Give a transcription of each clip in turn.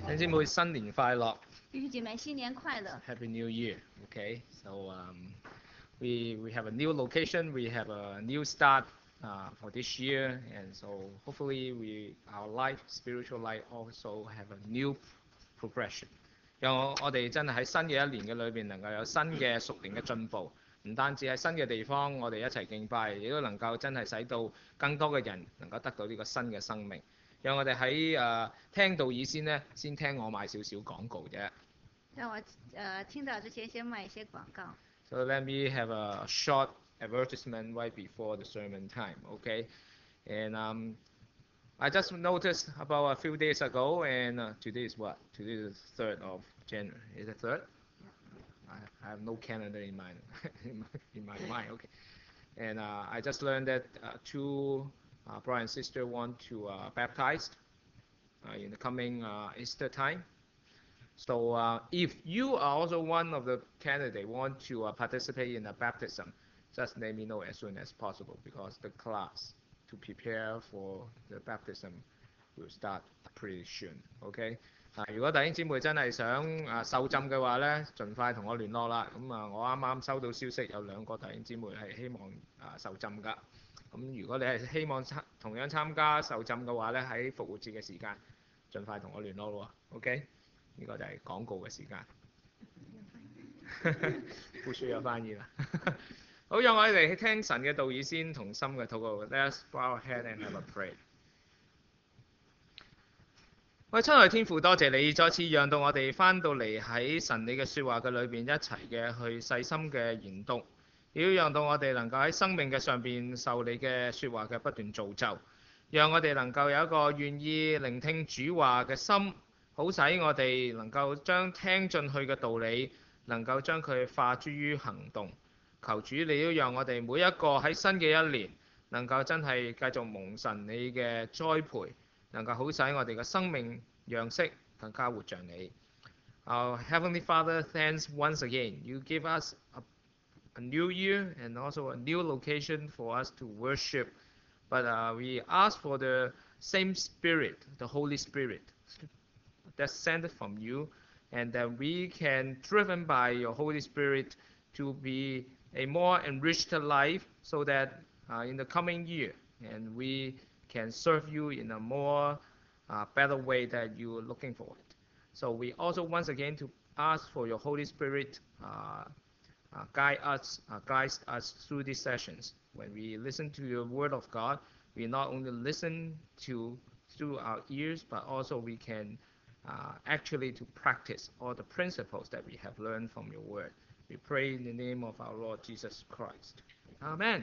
弟兄姊妹新年快樂。 弟兄姐妹，新年快樂 Happy New Year. Okay, so we have a new location, we have a new start for this year, and so hopefully our life, spiritual life also have a new progression. 讓我哋真係喺新嘅一年嘅裏邊能夠有新嘅屬靈嘅進步，唔單止喺新嘅地方我哋一齊敬拜，亦都能夠真係使到更多嘅人能夠得到呢個新嘅生命。讓我哋喺聽道以先呢，先聽我賣少少廣告啫。 讓我聽到之前先賣一些廣告。 So let me have a short advertisement right before the sermon time, okay? And I just noticed about a few days ago, and today is what? Today is the 3rd of January. Is it 3rd? I have no calendar in my mind, okay? And I just learned that two brother and sister want to baptize in the coming Easter time. So if you are also one of the candidates want to participate in the baptism, just let me know as soon as possible because the class to prepare for the baptism will start pretty soon. OK？ 如果弟兄姊妹真係想受浸嘅話咧，盡快同我聯絡啦。咁我啱啱收到消息，有2個弟兄姊妹係希望受浸㗎。咁如果你係希望同樣參加受浸嘅話咧，喺復活節嘅時間，盡快同我聯絡咯。OK？ 呢個就係廣告嘅時間，不需要翻譯啦。好，讓我哋聽神嘅道義先，同心嘅禱告。Let's bow our head and have a pray。喂，親愛天父，多謝你再次讓到我哋翻到嚟喺神你嘅説話嘅裏邊一齊嘅去細心嘅研讀，亦都讓到我哋能夠喺生命嘅上邊受你嘅説話嘅不斷造就，讓我哋能夠有一個願意聆聽主話嘅心。好使我哋能夠將聽進去嘅道理，能夠將佢化諸於行動。求主你都讓我哋每一個喺新嘅一年，能夠真係繼續蒙神你嘅栽培，能夠好使我哋嘅生命樣式更加活像你。Our Heavenly Father, thanks once again. You give us a new year and also a new location for us to worship. But we ask for the same Spirit, the Holy Spirit.That's sent from you, and that we can, driven by your Holy Spirit, to be a more enriched life, so that in the coming year, and we can serve you in a more better way that you are looking for it. So we also once again to ask for your Holy Spirit guide us through these sessions. When we listen to your Word of God, we not only listen through our ears, but also we can.Actually to practice all the principles that we have learned from your word. We pray in the name of our Lord Jesus Christ. Amen.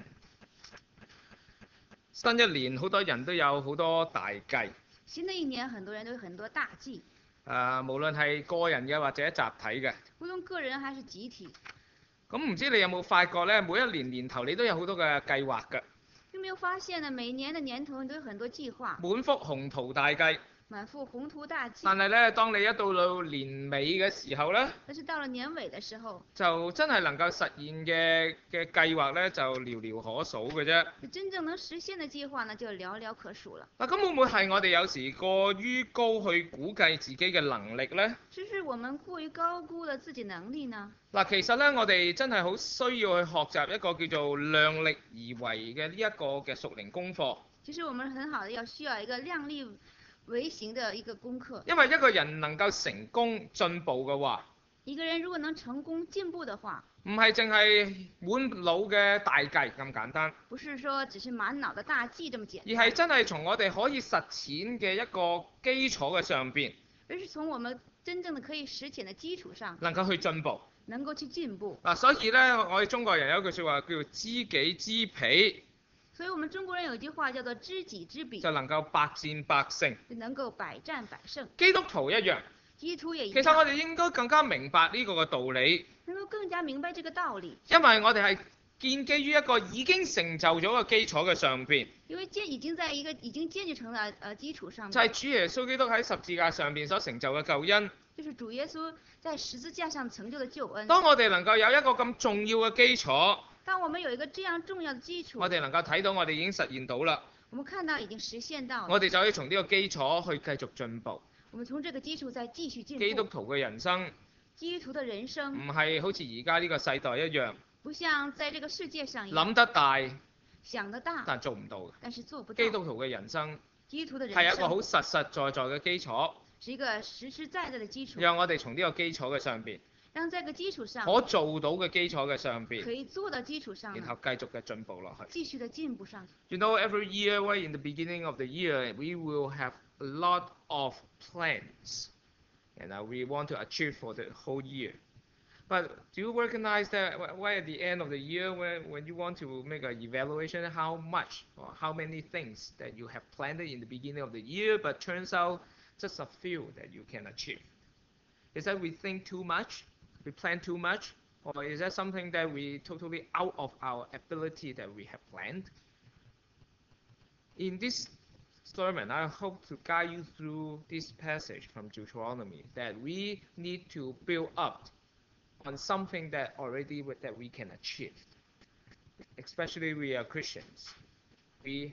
新一年好多人都有好多大計。 新的一年很多人都有很多大計。 無論係個人嘅或者集體嘅。 無論個人還是集體。 咁唔知你有冇發覺呢？每一年年頭你都有好多嘅計劃㗎。 有沒有發現呢？每年的年頭你都有很多計劃。 滿腹鴻圖大計。 滿腹宏圖大計。 但係咧，當你一到年尾嘅時候咧， 但是到了年尾嘅時候， 就真係能夠實現嘅計劃咧，就寥寥可數嘅啫。 真正能實現嘅計劃呢，就寥寥可數了。 咁會唔會係我哋有時過於高去估計自己嘅能力咧？ 是不是我們過於高估了自己能力呢？ 其實咧，我哋真係好需要去學習一個叫做量力而為嘅呢一個嘅屬靈功課。 其實我們很好的需要一個量力為行的一個功課。 因為一個人能夠成功進步嘅話， 一個人如果能成功進步的話， 唔係淨係滿腦嘅大計咁簡單。 不是說只是滿腦的大計這麼簡單。 而係真係從我哋可以實踐嘅一個基礎嘅上邊。 而是從我們真正的可以實踐的基礎上， 能夠去進步。 能夠去進步。 所以呢，我哋中國人有一句説話叫做知己知彼。 所以我們中國人有一句話叫做知己知彼， 就能夠百戰百勝， 就能夠百戰百勝。 基督徒一樣， 基督徒也一樣。 其實我哋應該更加明白呢個嘅道理， 能夠更加明白這個道理， 因為我哋係建基於一個已經成就咗嘅基礎嘅上邊。 因為已經在一個已經建立成了基礎上面。 就係主耶穌基督喺十字架上邊所成就嘅救恩。 就是主耶穌在十字架上成就的救恩。 當我哋能夠有一個咁重要嘅基礎， 當我們有一個這樣重要的基礎， 我哋能夠睇到我哋已經實現到啦。 我們看到已經實現到了， 我哋就可以從呢個基礎去繼續進步。 我們從這個基礎再繼續進步。 基督徒嘅人生基督徒的人生唔係好似而家呢個世代一樣， 不像在這個世界上一樣諗得大， 想得大， 但做唔到。 但是做不到。 基督徒嘅人生基督徒的人係一個好生實實在在嘅基礎， 是一個實實在在的基礎。 讓我哋從呢個基礎嘅上邊， 讓這個基礎上可做到嘅基礎嘅上邊， 可以做到基礎上然後繼續嘅進步落去。 繼續的進步上去。 You know, every year, right in the beginning of the year, we will have a lot of plans, and we want to achieve for the whole year. But do you recognize that right at the end of the year, when you want to make an evaluation, how much or how many things that you have planned in the beginning of the year, but turns out just a few that you can achieve? Is that we think too much, we plan too much, or is that something that we totally out of our ability that we have planned? In this sermon, I hope to guide you through this passage from Deuteronomy that we need to build up on something that we can achieve. Especially we are Christians. We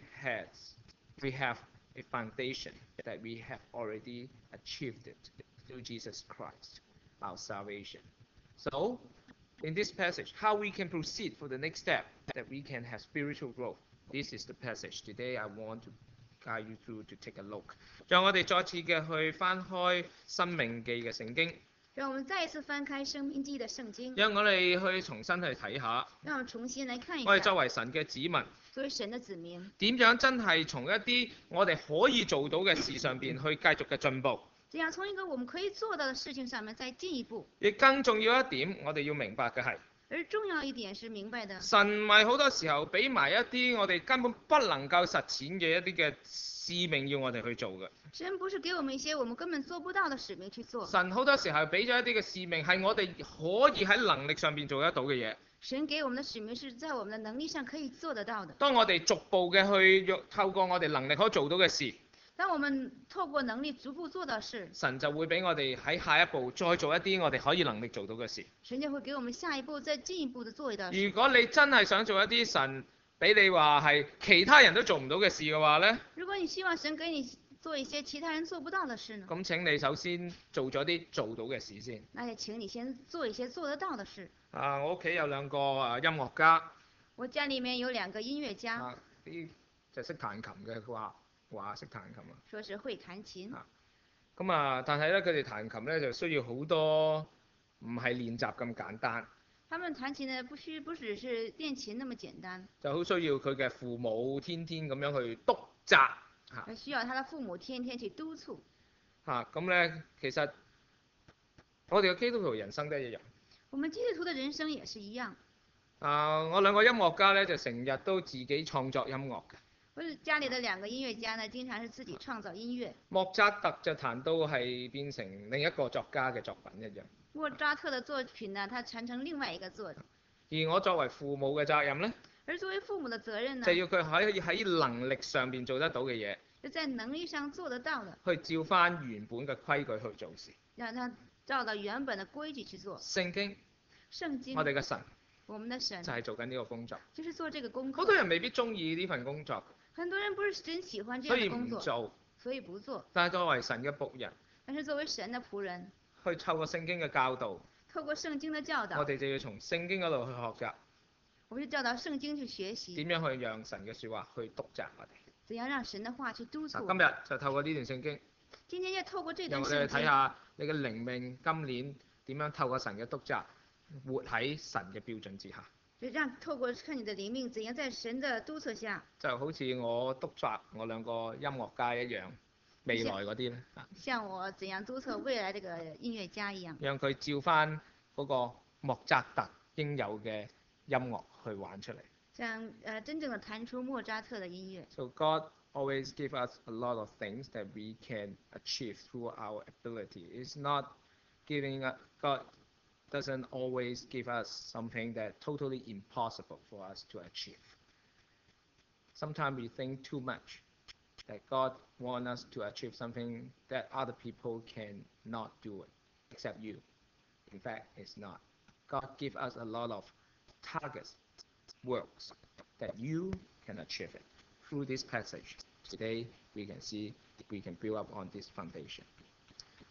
have a foundation that we have already achieved it through Jesus Christ, our salvation. So, in this passage, how we can proceed for the next step that we can have spiritual growth. This is the passage today I want to guide you through to take a look. 讓我哋再次嘅去翻開《申命記》嘅聖經。 讓我們再一次翻開《申命記》的聖經。 讓我哋去重新去睇下。 讓我們重新來看一下。 我哋作為神嘅子民， 作為神的子民， 點樣真係從一啲我哋可以做到嘅事上邊去繼續嘅進步？ 這樣從一個我們可以做到的事情上面再進一步。 亦更重要一點，我哋要明白嘅係。 而重要一點是明白的。 神唔係好多時候俾埋一啲我哋根本不能夠實踐嘅一啲嘅使命要我哋去做嘅。 神不是給我們一些我們根本做不到的使命去做。 神好多時候俾咗一啲嘅使命係我哋可以喺能力上邊做得到嘅嘢。 神給我們的使命是在我們的能力上可以做得到的。 當我哋逐步嘅去透過我哋能力可以做到嘅事， 當我們透過能力逐步做到事， 神就會俾我哋喺下一步再做一啲我哋可以能力做到嘅事。 神就會給我們下一步再進一步的做一道事。 如果你真係想做一啲神俾你話係其他人都做唔到嘅事嘅話呢， 如果你希望神給你做一些其他人做不到的事呢？ 咁請你首先做咗啲做到嘅事先。 那就請你先做一些做得到的事。 我屋企有兩個音樂家。 我家裡面有兩個音樂家。 啲就識彈琴嘅，佢話識彈琴啊。 說是會彈琴。 但係咧佢哋彈琴咧就需要好多唔係練習咁簡單。 他們彈琴呢不只是練琴那麼簡單。 就好需要佢嘅父母天天咁樣去督責。 需要他的父母天天去督促。 咁咧其實我哋嘅基督徒人生都一樣。 我們基督徒的人生也是一樣。 我兩個音樂家咧就成日都自己創作音樂嘅。 我家裡的兩個音樂家呢，經常是自己創造音樂。 莫扎特就彈到係變成另一個作家嘅作品一樣。 莫扎特的作品呢，他傳承另外一個作者。 而我作為父母嘅責任呢， 而作為父母的責任呢， 就要佢可以喺能力上邊做得到嘅嘢， 就在能力上做得到的， 去照翻原本嘅規矩去做事。 讓他照到原本的規矩去做。 聖經，我哋嘅神， 我們的神就係做緊呢個工作， 就是做這個工作。 好多人未必中意呢份工作。 很多人不是真喜歡這樣的工作，所以不做。 但係作為神嘅僕人， 但是作為神的僕人， 去透過聖經嘅教導， 透過聖經的教導， 我哋就要從聖經嗰度去學習。 我們就教導聖經去學習。 點樣去讓神嘅説話去督責我哋？ 怎樣讓神的話去督促？ 今日就透過呢段聖經。 今天就透過這段聖經。 讓我哋去睇下你嘅靈命今年點樣透過神嘅督責，活喺神嘅標準之下。 就讓透過看你的靈命，怎樣在神的督促下， 就好似我督責我兩個音樂家一樣，未來嗰啲咧。 像我怎樣督促未來這個音樂家一樣。 讓佢照翻嗰個莫扎特應有嘅音樂去玩出嚟。 像真正的彈出莫扎特的音樂。 So God always give us a lot of things that we can achieve through our ability. It's not giving us God doesn't always give us something that totally impossible for us to achieve. Sometimes we think too much that God wants us to achieve something that other people cannot do it, except you. In fact, it's not. God gives us a lot of targets, works that you can achieve it. Through this passage, today we can see we can build up on this foundation.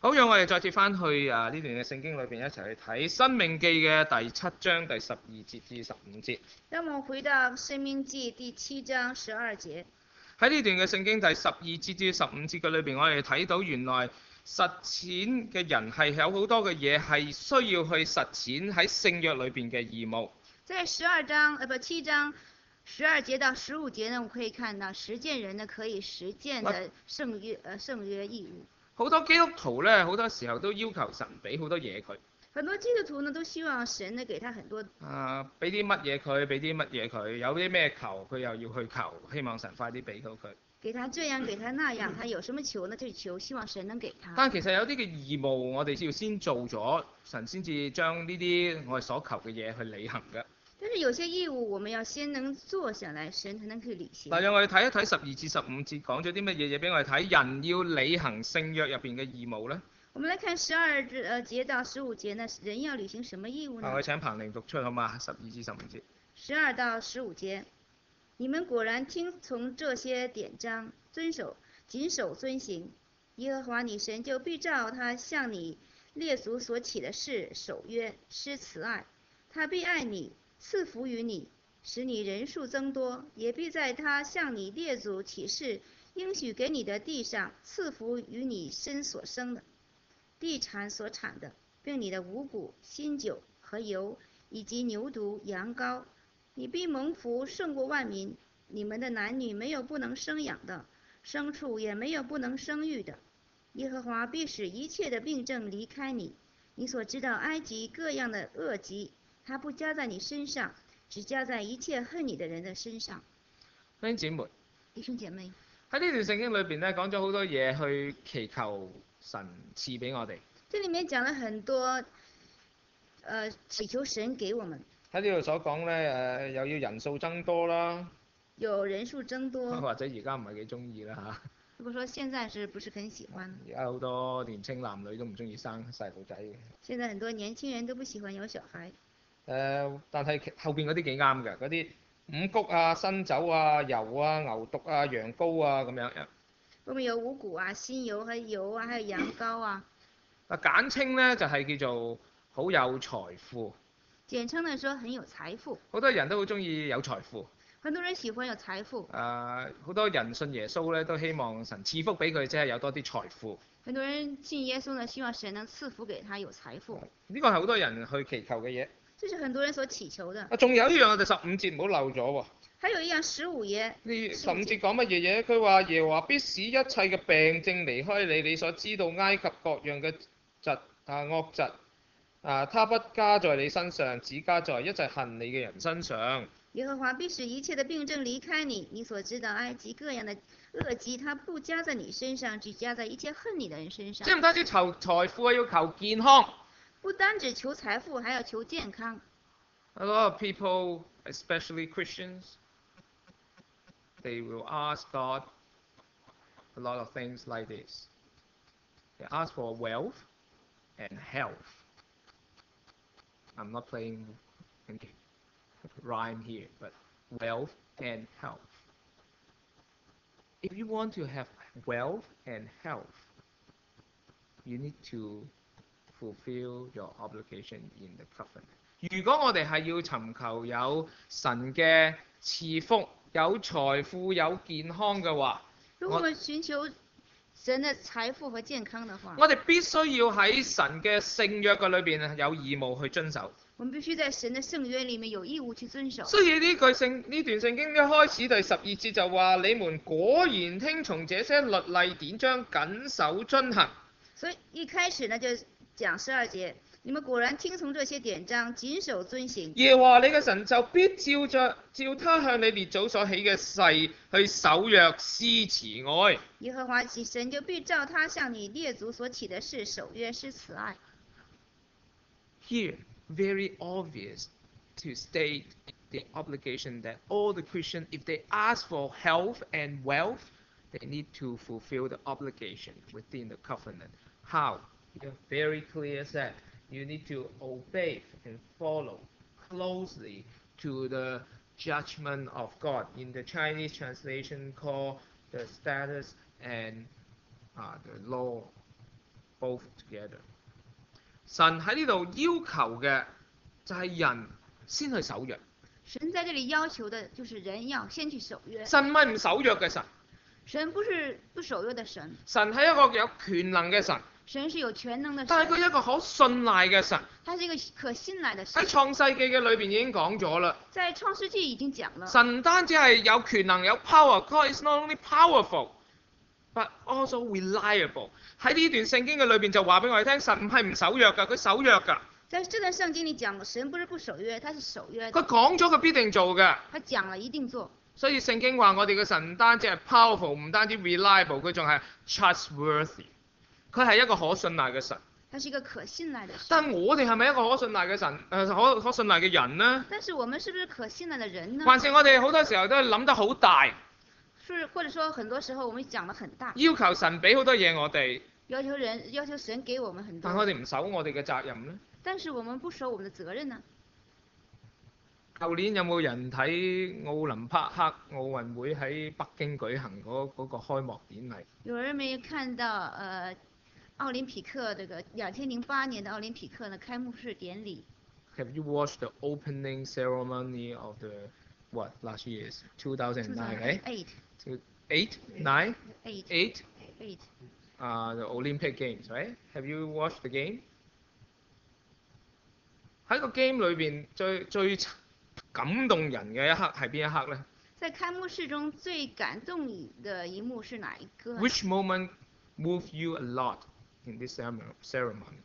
好，讓我哋再次翻去呢段嘅聖經裏邊一齊去睇《申命記》嘅第7章第12節至15節。 讓我們回到《申命記》第7章12節。 喺呢段嘅聖經第12節至15節嘅裏邊，我哋睇到原來實踐嘅人係有好多嘅嘢係需要去實踐喺聖約裏邊嘅義務。 在7章12節到15節呢，我們可以看到實踐人呢可以實踐的聖約義務。 好多基督徒呢，好多時候都要求神俾好多嘢佢。 很多基督徒呢都希望神呢給他很多。 俾啲乜嘢佢，俾啲乜嘢佢，有啲咩求佢又要去求，希望神快啲俾到佢。 給他這樣，給他那樣，他有什麼求呢？就求，希望神能給他。 但其實有啲嘅義務，我哋要先做咗，神先至將呢啲我哋所求嘅嘢去履行嘅。 但是有些義務，我們要先能做下來，神才能去履行。 嗱，讓我哋睇一睇12至15節講咗啲乜嘢嘢俾我哋睇，人要履行聖約入邊嘅義務呢？ 我們來看12節到15節呢，人要履行什麼義務呢？ 我請彭玲讀出好嗎？12至15節。 12到15節，你們果然聽從這些典章，謹守遵行，耶和華你神就必照他向你列祖所起的誓守約，施慈愛，他必愛你，賜福於你，使你人數增多，也必在他向你列祖起誓應許給你的地上賜福於你身所生的，地產所產的，並你的五穀、新酒和油，以及牛犢、羊羔。你必蒙福勝過萬民，你們的男女沒有不能生養的，牲畜也沒有不能生育的。耶和華必使一切的病症離開你，你所知道埃及各樣的惡疾，他不加在你身上，只加在一切恨你的人的身上。 弟兄姊妹， 弟兄姐妹， 喺呢段聖經裏邊咧，講咗好多嘢去祈求神賜俾我哋。 這裡面講了很多，祈求神給我們。 喺呢度所講咧，又要人數增多啦， 有人數增多， 或者而家唔係幾中意啦嚇。 如果說現在是不是很喜歡？ 而家好多年青男女都唔中意生細路仔嘅。 現在很多年輕人都不喜歡有小孩。 但係後邊嗰啲幾啱嘅，嗰啲五穀啊、新酒啊、油啊、牛犢啊、羊羔啊咁樣。 我們有五穀啊、新油和油啊，還有羊羔啊。 簡稱咧就係叫做好有財富。 簡稱嚟說很有財富。 好多人都好中意有財富。 很多人喜歡有財富。 好多人信耶穌咧，都希望神賜福俾佢，即係有多啲財富。 很多人信耶穌呢，希望神能賜福給他有財富。 呢個係好多人去祈求嘅嘢。 這是很多人所祈求的。 仲有一樣，我哋15節唔好漏咗喎。 還有一樣15節。 呢15節講乜嘢嘢？佢話耶和華必使一切嘅病症離開你，你所知道埃及各樣嘅惡疾。他不加在你身上，只加在一切恨你嘅人身上。 耶和華必使一切的病症離開你，你所知道埃及各樣的惡疾，他不加在你身上，只加在一切恨你的人身上。 即係唔單止求財富啊，要求健康。 不單止求財富，還要求健康。 A lot of people, especially Christians, they will ask God a lot of things like this. They ask for wealth and health. I'm not playing rhyme here, but wealth and health. If you want to have wealth and health, you need to fulfill your obligation in the covenant. 如果我哋係要尋求有神嘅賜福、有財富、有健康嘅話， 如果我們尋求神的財富和健康的話， 我哋必須要喺神嘅聖約嘅裏邊有義務去遵守。 我們必須在神的聖約裡面有義務去遵守。 所以呢段聖經一開始第12節就話：你們果然聽從這些律例典章，謹守遵行。 所以一開始呢就講12節，你們果然聽從這些典章，謹守遵行。 耶和華你嘅神就必照他向你列祖所起嘅誓去守約施慈愛。 耶和華其神就必照他向你列祖所起的誓守約施慈愛。 Here, very obvious to state the obligation that all the Christians, if they ask for health and wealth, they need to fulfill the obligation within the covenant. How? Very clear said, you need to obey and follow closely to the judgment of God. In the Chinese translation called the status and the law both together。神喺呢度要求嘅就係人先去守約。 神在這裡要求的就是人要先去守約。 神唔係唔守約嘅神， 神不是不守約的神， 神係一個有權能嘅神， 神是有全能的神， 但係佢一個可信賴嘅神。 他是一個可信賴的神。 喺創世記嘅裏邊已經講咗啦， 在創世紀已經講了， 神唔單止係有權能有 power，God is not only powerful，but also reliable。喺呢段聖經嘅裏邊就話俾我哋聽，神唔係唔守約㗎，佢守約㗎。 在這段聖經裡講，神不是不守約，他是守約佢的。 講咗佢必定做嘅， 他講了一定做。 所以聖經話我哋嘅神唔單止係 powerful，唔單止 reliable，佢仲係 trustworthy。佢係一個可信賴嘅神。 他是一個可信賴的神。 但我哋係咪一個可信賴嘅神？可信賴嘅人呢？ 但是我們是不是可信賴的人呢？ 還是我哋好多時候都係諗得好大， 是或者說很多時候我們講得很大， 要求神俾好多嘢我哋， 要求神給我們很多， 但我哋唔守我哋嘅責任呢？ 但是我們不守我們的責任呢？ 舊年有冇人睇奧林匹克奧運會喺北京舉行嗰個開幕典禮？ 有人沒看到奧林匹克這個2008年的奧林匹克的開幕式典禮？ Have you watched the opening ceremony of the what last year's 2009? Right? 8 9? 8 8? 8 The Olympic Games, right? Have you watched the game? 喺個 game 裏邊最感動人嘅一刻係邊一刻呢？ 在開幕式中最感動的一幕是哪一個？ Which moment moved you a lot in this ceremony?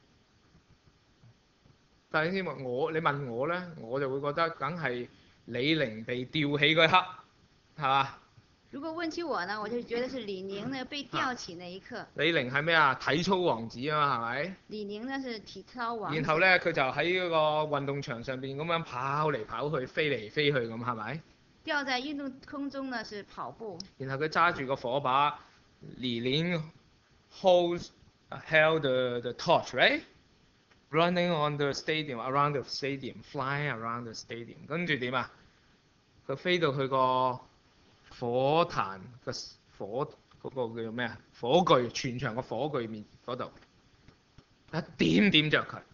但係你問我呢，我就會覺得梗係李寧被吊起嗰一刻，係嘛？ 如果問起我呢，我就覺得是李寧呢被吊起那一刻。 李寧係咩啊？體操王子啊嘛，係咪？ 李寧呢是體操王子。 然後呢，佢就喺嗰個運動場上邊咁樣跑嚟跑去、飛嚟飛去咁，係咪？ 吊在運動空中呢是跑步。 然後佢揸住個火把，李寧held the torch, right? Running on the stadium, around the stadium, flying around the stadium。跟住點啊？佢飛到去個火壇嗰個叫咩啊？火炬，全場個火炬面嗰度，一點着佢。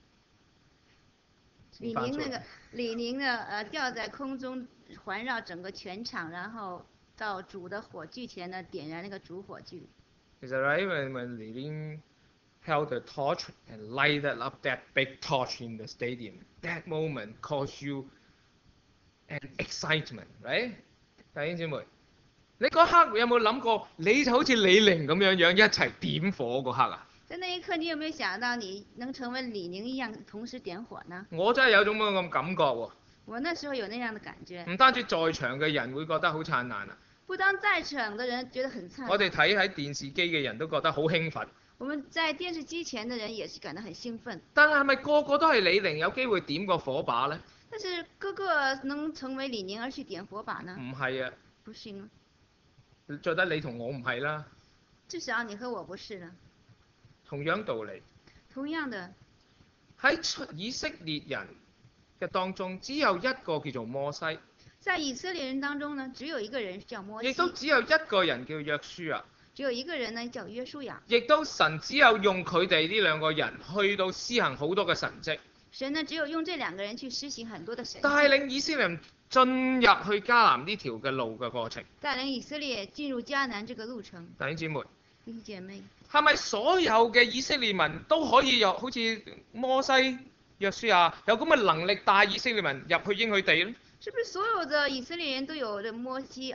李寧呢吊在空中環繞整個全場，然後到主的火炬前呢點燃那個主火炬。 Is that right? When Li Ling held the torch and lighted up that big torch in the stadium, that moment caused you an excitement, right? 弟兄姊妹，你嗰刻有冇諗過，你就好似李寧咁樣一齊點火嗰刻啊？ 在那一刻，你有沒有想到你能成為李寧一樣，同時點火呢？ 我真係有種咁感覺喎。 我那時候有那樣的感覺。 唔單止在場嘅人會覺得好燦爛啊， 不當在場的人覺得很燦爛。 我哋睇喺電視機嘅人都覺得好興奮。 我們在電視機前的人也是感到很興奮。 但係咪個個都係李寧有機會點個火把呢？ 但是個個能成為李寧而去點火把呢？ 唔係啊。 不是嗎？ 最得你同我唔係啦。 至少你和我不是啦。 同樣道理。 同樣的。 喺以色列人嘅當中，只有一個叫做摩西。 在以色列人當中呢，只有一個人叫摩西。 亦都只有一個人叫約書亞。 只有一個人呢叫約書亞。 亦都神只有用佢哋呢兩個人去到施行好多嘅神蹟。 神呢只有用這兩個人去施行很多的神蹟。 帶領以色列人進入去迦南呢條嘅路嘅過程。 帶領以色列進入迦南這個路程。 弟兄姊妹。 弟兄姐妹。 係咪所有嘅以色列民都可以有好似摩西、約書亞有咁嘅能力帶以色列民入去應許地呢？ 是不是所有的以色列人都有這摩西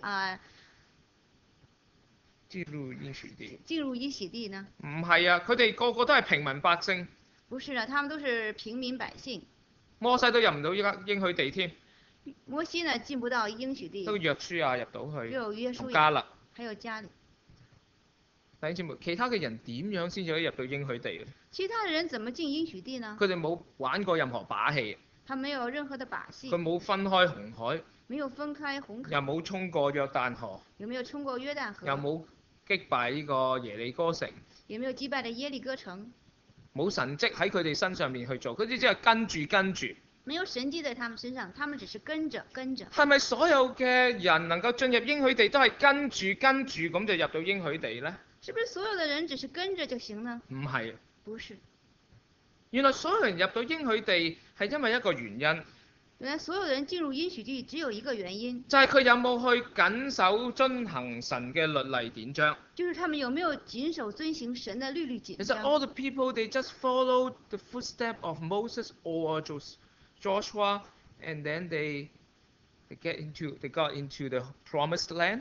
進入應許地？ 進入應許地呢？ 唔係啊，佢哋個個都係平民百姓。 不是啊，他們都是平民百姓。 摩西都入唔到應許地添。 摩西呢進不到應許地。 都約書亞入到去。 有約書亞。 加勒。 還有加勒。 弟兄姊妹，其他嘅人點樣先至可以入到應許地咧？ 其他的人怎麼進應許地呢？ 佢哋冇玩過任何把戲。 他沒有任何的把戲。 佢冇分開紅海。 沒有分開紅海。 又冇衝過約旦河。 有沒有衝過約旦河？ 又冇擊敗呢個耶利哥城。 有沒有擊敗了耶利哥城？ 冇神蹟喺佢哋身上面去做，佢哋只係跟住。 沒有神蹟在他們身上，他們只是跟着。 係咪所有嘅人能夠進入應許地都係跟住咁就入到應許地呢？ 是不是所有的人只是跟着就行呢？ 唔係， 不是， 原來所有人入到應許地係因為一個原因， 原來所有的人進入應許地只有一個原因， 就係佢有冇去緊守遵行神嘅律例典章。 就是他們有沒有謹守遵行神的律例典其實章。 all the people they just followed the footstep of Moses or Joshua, and then they got into the promised land.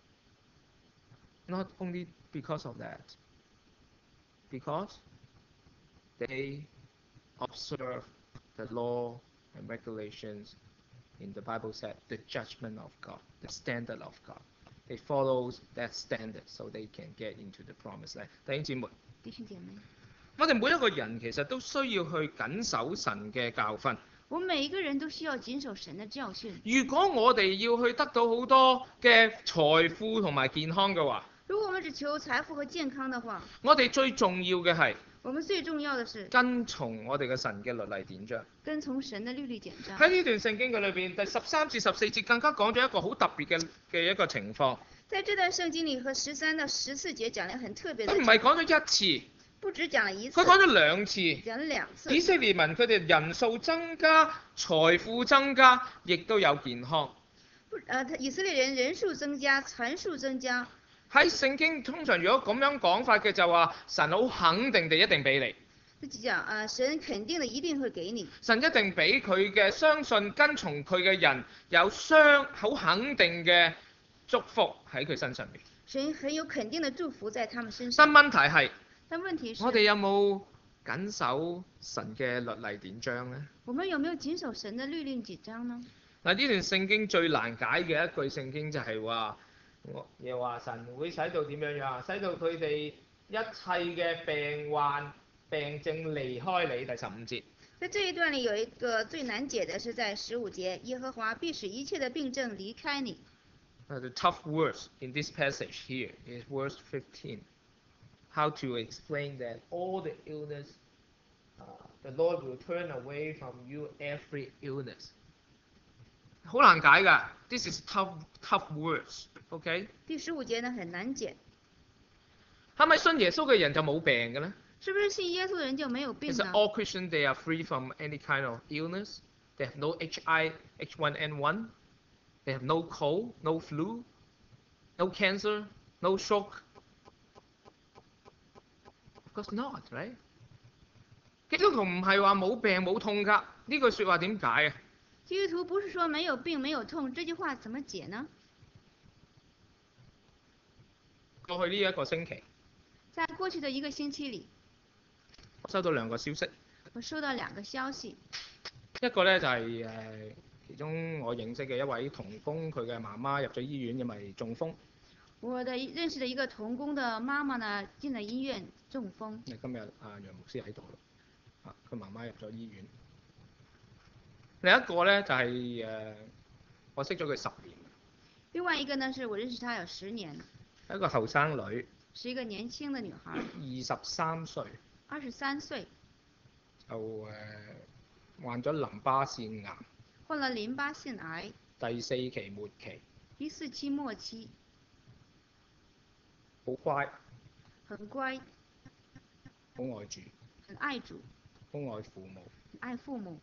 Not only because of that, because they observe the law and regulations in the Bible said the judgment of God, the standard of God. They follow that standard so they can get into the promised land. 弟兄姊妹， 弟兄姐妹， 我哋每一個人其實都需要去緊守神嘅教訓。 我們每一個人都需要謹守神的教訓。 如果我哋要去得到好多嘅財富同埋健康嘅話， 如果我們只求財富和健康的話， 我哋最重要嘅係我們最重要的是跟從我哋嘅神嘅律例典章。 跟從神的律例典章。 喺呢段聖經嘅裏邊，第13至14節更加講咗一個好特別嘅一個情況。 在這段聖經裡和13到14節講了很特別的佢唔係講咗一次， 不止講了一次， 佢講咗兩次。 講了兩次。 以色列民佢哋人數增加，財富增加，亦都有健康。 以色列人人數增加，財數增加。 喺聖經通常如果咁樣講法嘅就話神好肯定地一定俾你。 就講神肯定的一定會給你。 神一定俾佢嘅相信跟從佢嘅人有好肯定嘅祝福喺佢身上面。 神很有肯定的祝福在他們身但上。 問題係， 但問題是， 我哋有冇緊守神嘅律例典章呢？ 我們有沒有謹守神的律令典章呢？ 嗱，呢段聖經最難解嘅一句聖經就係話，又話神會使到點樣樣，使到佢哋一切嘅病患病症離開你。第15節。 在這一段裡有一個最難解的是在15節，耶和華必使一切的病症離開你。 The tough words in this passage here is verse 15. How to explain that all the illness, the Lord will turn away from you every illness. 好難解㗎。This is tough words. OK？ 第15節呢很難解。 係咪信耶穌嘅人就冇病嘅呢？ 是不是信耶穌的人就沒有病呢？ 其實 all Christians they are free from any kind of illness. They have no H1N1. They have no cold, no flu, no cancer, no stroke. Of course not, right? 基督徒唔係話冇病冇痛㗎，呢句説話點解啊？ 基督徒不是說沒有病沒有痛，這句話怎麼解呢？ 過去呢一個星期， 在過去的一個星期裡， 我收到兩個消息。 我收到兩個消息， 一個呢就係其中我認識嘅一位童工，佢嘅媽媽入咗醫院，因為中風。 我認識的一個童工的媽媽呢，進了醫院中風。 今日楊牧師喺度啦，佢媽媽入咗醫院。另一個呢就係我識咗佢10年。 另外一個呢，是我認識她有10年， 一個後生女， 是一個年輕的女孩 ，23歲， 23歲， 就患咗淋巴腺癌， 患了淋巴腺癌， 第4期末期， 第4期末期， 好乖， 很乖， 好愛主， 很愛主， 好愛父母。 很愛父母。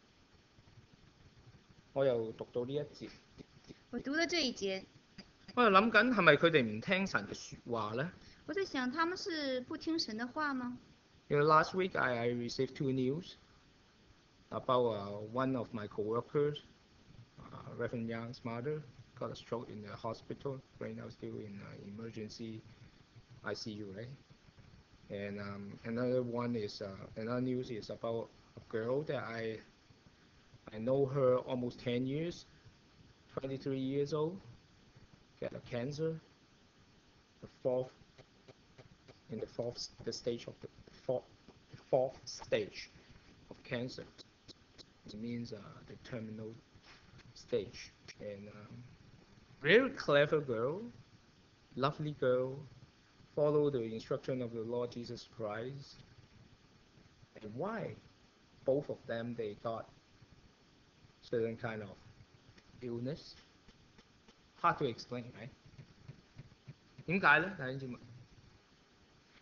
我又讀到呢一節， 我讀了這一節， 我又諗緊係咪佢哋唔聽神嘅説話呢？ 我在想他們是不聽神的話嗎？ Last week I received 2 news about one of my coworkers, Reverend Young's mother, got a stroke in the hospital. Right now, still in emergency ICU, right? And another news is about a girl that I know her almost 10 years, 23 years old, get a cancer, the stage of the fourth stage of cancer. It means the terminal stage. And very clever girl, lovely girl, follow the instruction of the Lord Jesus Christ. And why? Both of them, they got certain kind of illness. Hard to explain, right? 點解呢？弟兄姊妹，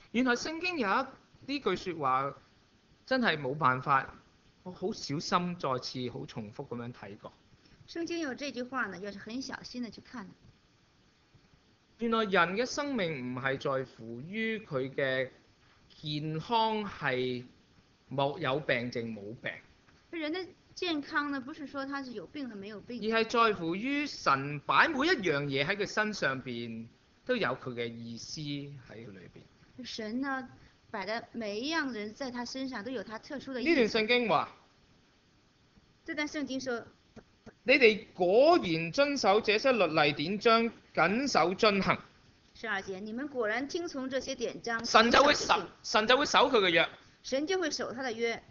原來聖經有呢句説話真係冇辦法，我好小心再次好重複咁樣睇過。 聖經有這句話呢，要是很小心的去看。 原來人嘅生命唔係在乎於佢嘅健康係有病症冇病， 人的健康呢，不是說他是有病和沒有病， 而係在乎於神擺每一樣嘢喺佢身上邊都有佢嘅意思喺裏邊。 神呢擺的每一樣人在他身上都有他特殊的意思。 呢段聖經話， 這段聖經說， 你哋果然遵守這些律例典章，謹守遵行。 12節，你們果然聽從這些典章， 神就會守佢嘅約。 神就會守他的約。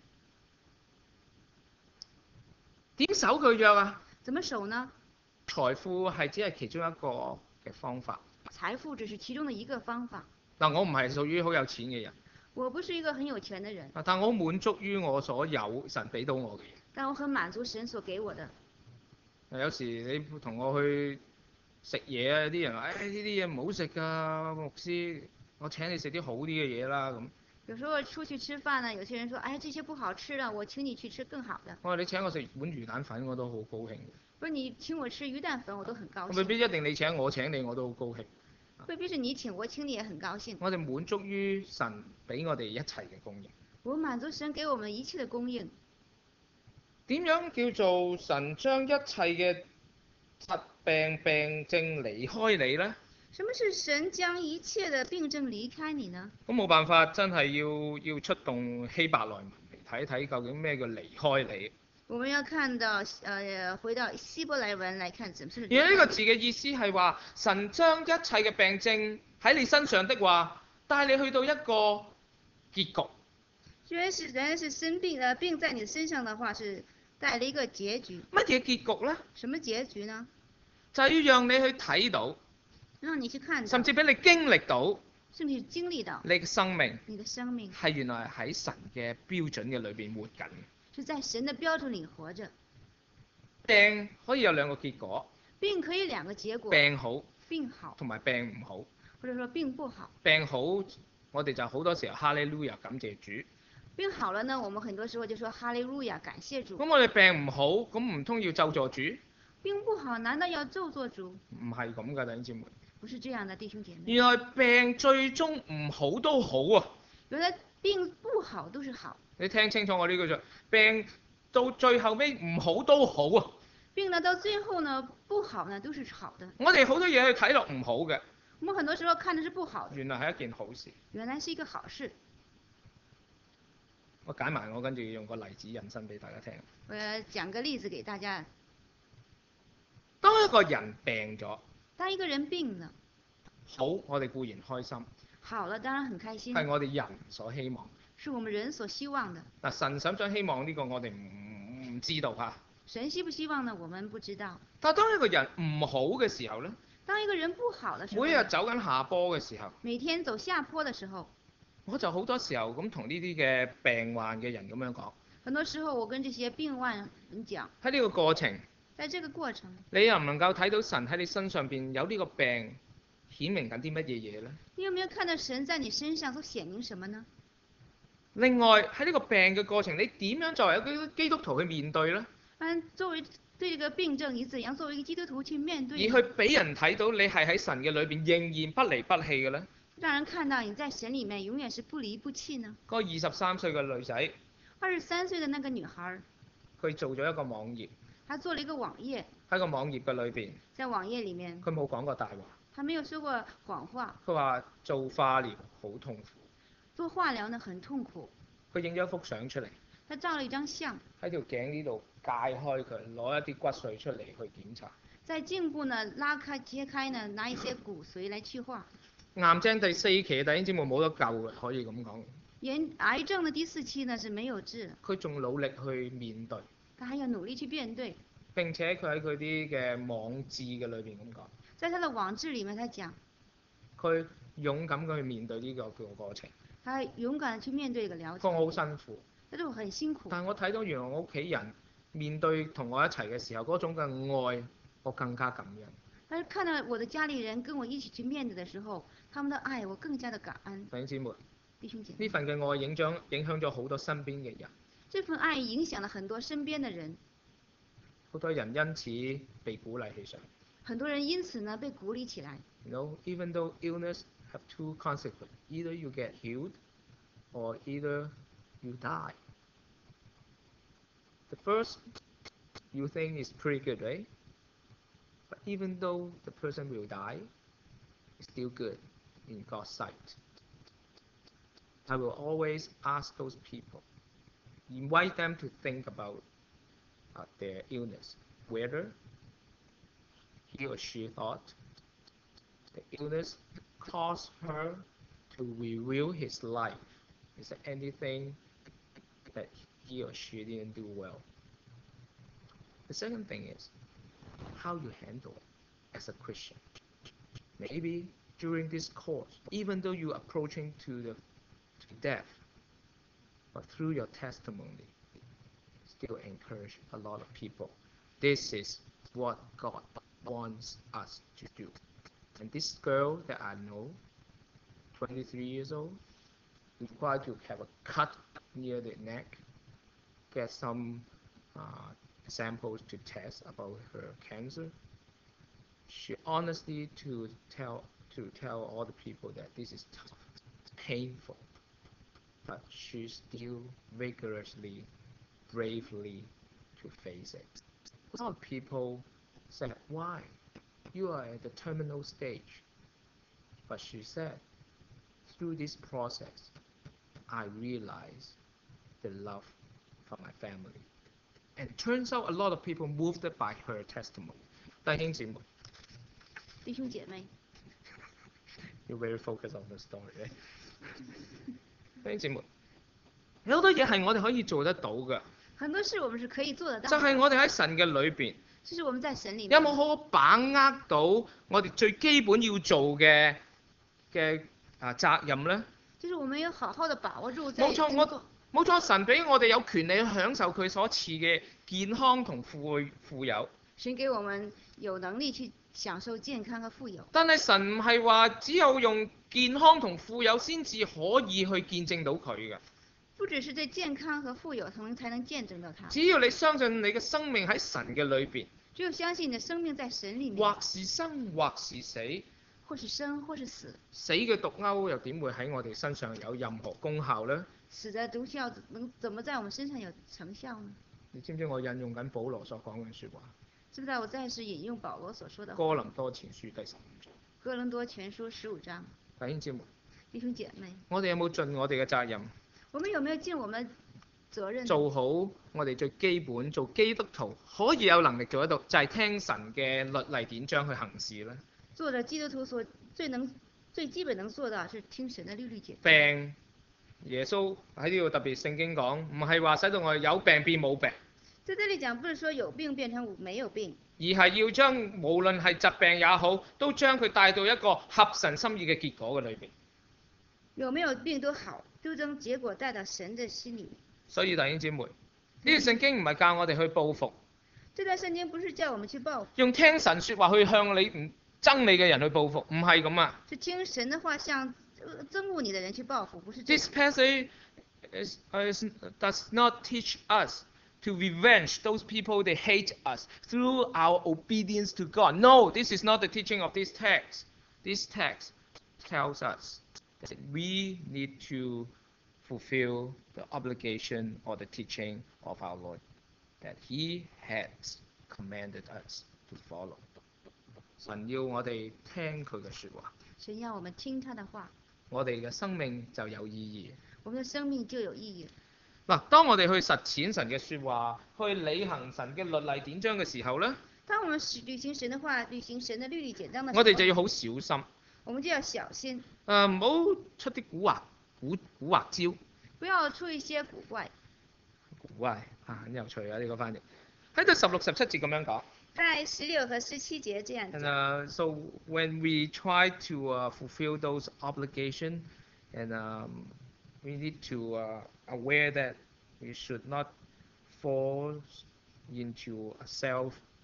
點守佢約啊？ 怎麼守呢？ 財富係只係其中一個嘅方法。 財富只是其中的一個方法。 嗱，我唔係屬於好有錢嘅人。 我不是一個很有錢的人。 但我滿足於我所有神俾到我嘅嘢。 但我很滿足神所給我的。 有時你同我去食嘢啊，有啲人話：呢啲嘢唔好食㗎，牧師，我請你食啲好啲嘅嘢啦咁。 有時候出去吃飯呢，有些人說：哎，這些不好吃的，我請你去吃更好的。 我話你請我食碗魚蛋粉，我都好高興。 不是你請我吃魚蛋粉，我都很高興。 未必一定你請我請你，我都好高興。 未必是你請我請你也很高興。 我哋滿足於神俾我哋一切嘅供應。 我滿足神給我們一切的供應。 點樣叫做神將一切嘅疾病病症離開你呢？ 什麼是神將一切的病症離開你呢？ 咁冇辦法，真係要出動希伯來文嚟睇睇究竟咩叫離開你。 我們要看到回到希伯來文來看，怎麼是離開你。 而呢個字嘅意思係話，神將一切嘅病症喺你身上的話，帶你去到一個結局。 原來是生病病在你身上的話，是帶了一個結局。 乜嘢結局呢？ 什麼結局呢？ 就係要讓你去睇到， 讓你去看到， 甚至俾你經歷到， 甚至經歷到你嘅生命， 你的生命係原來喺神嘅標準嘅裏邊活緊。 是在神的標準裏活着。 病可以有兩個結果。 病可以兩個結果。 病好。 病好。 同埋病唔好。 或者說病不好。 病好，我哋就好多時候哈利路亞感謝主。 病好了呢，我們很多時候就說哈利路亞感謝主。 咁我哋病唔好，咁唔通要咒詛主？ 病不好，難道要咒詛主？ 唔係咁㗎，弟兄姊妹。 不是這樣的，弟兄姐妹。 原來病最終唔好都好啊。 原來病不好都是好。 你聽清楚我呢句說，病到最後尾唔好都好啊。 病呢到最後呢不好呢都是好的。 我哋好多嘢去睇落唔好嘅。 我們很多時候看的是不好的。 原來係一件好事。 原來是一個好事。 我解埋，我跟住用個例子引申俾大家聽。 我講個例子給大家。 當一個人病咗， 當一個人病了， 好，我哋固然開心。 好了，當然很開心。 係我哋人所希望。 是我們人所希望的。 嗱，神想唔想希望呢個我哋唔知道嚇。 神希不希望呢？我們不知道。 但係當一個人唔好嘅時候呢？ 當一個人不好的時候。 每日走緊下坡嘅時候。 每天走下坡的時候。 我就好多時候咁同呢啲嘅病患嘅人咁樣講。 很多時候我跟這些病患人講。 喺呢個過程。 在這個過程。 你能唔能夠睇到神喺你身上邊有呢個病顯明緊啲乜嘢嘢呢？ 你有沒有看到神在你身上所顯明什麼呢？ 另外喺呢個病嘅過程，你點樣作為一個基督徒去面對呢？ 作為對這個病症，你怎樣作為一個基督徒去面對？ 而去俾人睇到你係喺神嘅裏邊仍然不離不棄嘅呢？ 讓人看到你在神裡面永遠是不離不棄呢？ 嗰個23歲嘅女仔。 23歲的那個女孩。 佢做咗一個網頁。 她做了一個網頁。 喺個網頁嘅裏邊。 在網頁裡面。 佢冇講過大話。 她沒有說過謊話。 佢話做化療好痛苦。 做化療呢很痛苦。 佢影咗一幅相出嚟。 他照了一張相。喺條頸呢度解開佢，攞一啲骨髓出嚟去檢查。 在頸部呢拉開揭開呢，拿一些骨髓來去化。 癌症第4期，弟兄姊妹冇得救嘅，可以咁講。 癌症的第4期呢是沒有治。 佢仲努力去面對。 他還要努力去面對。 並且佢喺佢啲嘅網誌嘅裏邊咁講。 在他的網誌裡面，他講。 佢勇敢咁去面對呢個過程。 他勇敢地去面對這個療程。 我好辛苦。 但係我很辛苦。 但係我睇到原來我屋企人面對同我一齊嘅時候嗰種嘅愛，我更加感恩。 但是看到我的家里人跟我一起去面对的時候，他們的愛我更加的感恩。 弟兄姊妹， 弟兄姐妹， 呢份嘅愛影響咗好多身邊嘅人， 這份愛影響了很多身邊的人， 好多人因此被鼓勵起上。 很多人因此呢被鼓勵起來。 You know, even though illness have two consequences, either you get healed or either you die. The first you think is pretty good, right? But even though the person will die, it's still good in God's sight. I will always ask those people, invite them to think about their illness, whether he or she thought the illness caused her to reveal his life. Is there anything that he or she didn't do well? The second thing is how you handle it as a Christian. Maybe during this course, even though you're approaching to death, but through your testimony, still encourage a lot of people. This is what God wants us to do. And this girl that I know, 23 years old, required to have a cut near the neck, get some samples to test about her cancer. She honestly to tell all the people that this is tough, painful, but she still vigorously, bravely to face it. A lot of people said, why? You are at the terminal stage. But she said, through this process, I realized the love for my family. And it turns out a lot of people moved by her testimony. 弟兄姊妹， 弟兄姐妹， You're very focused on the story, right? 弟兄姊妹，有好多嘢係我哋可以做得到嘅， 很多事我們是可以做得到就的。 係我哋喺神嘅裏邊， 就是我們在神裏面有冇好好把握到我哋最基本要做嘅責任呢？ 就是我們有好好的把握住在冇錯，冇錯，神俾我哋有權利去享受佢所賜嘅健康同富有。 神給我們有能力去享受健康和富有。 但係神唔係話只有用健康同富有先至可以去見證到佢嘅。 不只是這健康和富有才能見證到他。 只要你相信你嘅生命喺神嘅裏邊， 只有相信你的生命在神裏面， 或是生或是死， 或是生或是死， 死嘅毒鈎又點會喺我哋身上有任何功效呢？ 死的毒效怎麼在我們身上有成效呢？ 你知唔知我引用緊保羅所講嘅説話？ 知不知道我再是引用保羅所說的話？ 哥林多前書第15章。 哥林多前書15章。 弟兄姊妹， 弟兄姐妹， 我哋有冇盡我哋嘅責任？ 我們有沒有盡我們責任？ 做好我哋最基本做基督徒可以有能力做得到，就係聽神嘅律例典章去行事咧。 做着基督徒所最基本能做的是聽神的律例典章。 病，耶穌喺呢度特別聖經講，唔係話使到我哋有病變冇病， 在這裡講，不是說有病變成沒有病， 而係要將無論係疾病也好，都將佢帶到一個合神心意嘅結果嘅裏邊。 有沒有病都好，都將結果帶到神的心裡面。 所以弟兄姊妹，呢段聖經唔係教我哋去報復， 這段聖經不是叫我們去報復， 用聽神説話去向你唔憎你嘅人去報復，唔係咁啊。 是聽神的話向憎惡你的人去報復，不是這樣。 This passage does not teach us to revenge those people that hate us through our obedience to God. No, this is not the teaching of this text. This text tells us that we need to fulfill the obligation or the teaching of our Lord that He has commanded us to follow. 神要我哋聽佢嘅説話， 神要我們聽他的話， 我哋嘅生命就有意義。 我們的生命就有意義。 嗱，當我哋去實踐神嘅説話，去履行神嘅律例典章嘅時候呢， 當我們履行神的話，履行神的律例典章的時候， 我哋就要好小心。 我們就要小心， 唔好出啲古惑招。 不要出一些古怪。 古怪很有趣啊！呢個翻譯喺度16、17節咁樣講。 在16和17節這樣講。 And so when we try to fulfill those obligations, and we need to aware that we should not fall into a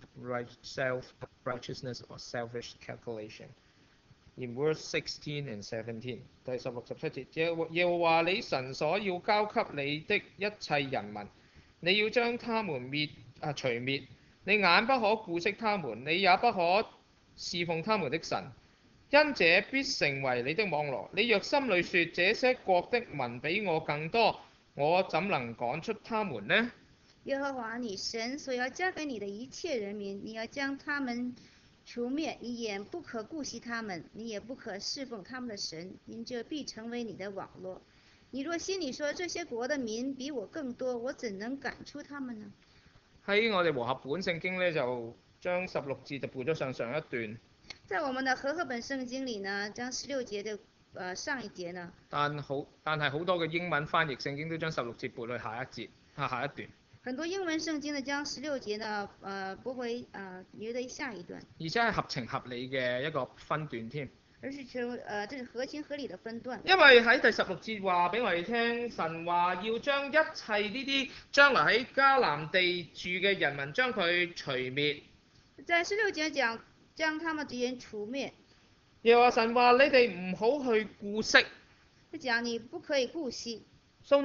self-righteousness or selfish calculation. In verse 16 and 17， 第16、17節，耶和華你神所要交給你的一切人民，你要將他們除滅，你眼不可顧惜他們，你也不可侍奉他們的神，因這必成為你的網羅。你若心裡說，這些國的民比我更多，我怎能趕出他們呢？ 耶和華你神所要交給你的一切人民，你要將他們除滅，你眼不可顧惜他們，你也不可侍奉他們的神，因這必成為你的網羅。你若心裡說，這些國的民比我更多，我怎能趕出他們呢？ 喺我哋和合本聖經呢，就將16節就背咗上一段。 在我們的和合本聖經裡呢，將16節的上一節呢， 但係好多嘅英文翻譯聖經都將16節撥去下一段。 很多英文聖經呢將16節呢撥回留在下一段。 而且係合情合理嘅一個分段添。 而是這是合情合理的分段。 因為喺第16節話俾我哋聽，神話要將一切呢啲將來喺迦南地住嘅人民將佢除滅。 在16節講將他們敵人除滅。 又話神話你哋唔好去顧惜。 就講你不可以顧惜。 show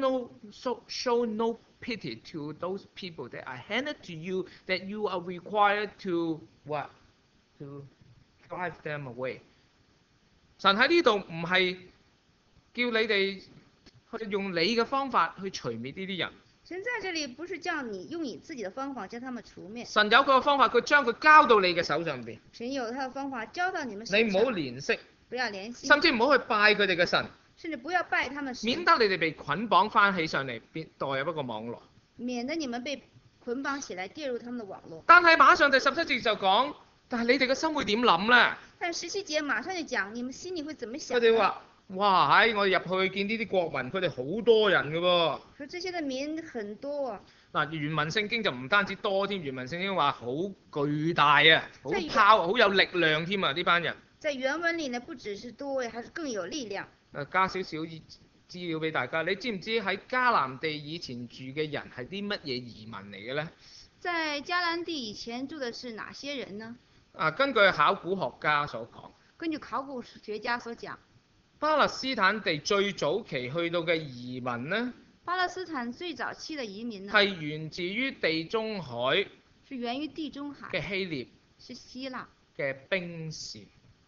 no pity to those people that are handed to you that you are required to what? To drive them away. 神喺呢度唔係叫你哋去用你嘅方法去除滅呢啲人。 神在這裡不是叫你用你自己的方法將他們除滅。 神有佢嘅方法，佢將佢交到你嘅手上邊。 神有他的方法交到你們手上。 你唔好憐惜， 不要憐惜， 甚至唔好去拜佢哋嘅神。 甚至不要拜他們神， 免得你哋被捆綁翻起上嚟，代入一個網絡。 免得你們被捆綁起來，跌入他們的網絡。 但係馬上第17節就講，但係你哋嘅心會點諗呢？ 但17節馬上就講，你們心裡會怎麼想？ 佢哋話：哇，我哋入去見呢啲國民，佢哋好多人嘅喎。 說這些的民很多啊。 嗱，原文聖經就唔單止多添，原文聖經話好巨大啊，好有力量添啊！呢班人。在原文裡呢，不只是多，還是更有力量。 加少少資料俾大家，你知唔知喺迦南地以前住嘅人係啲乜嘢移民嚟嘅呢？ 在迦南地以前住的是哪些人呢？ 根據考古學家所講， 根據考古學家所講， 巴勒斯坦地最早期去到嘅移民呢？ 巴勒斯坦最早期嘅移民呢？ 係源自於地中海。 是源於地中海。 嘅希臘。 是希臘。 嘅兵士。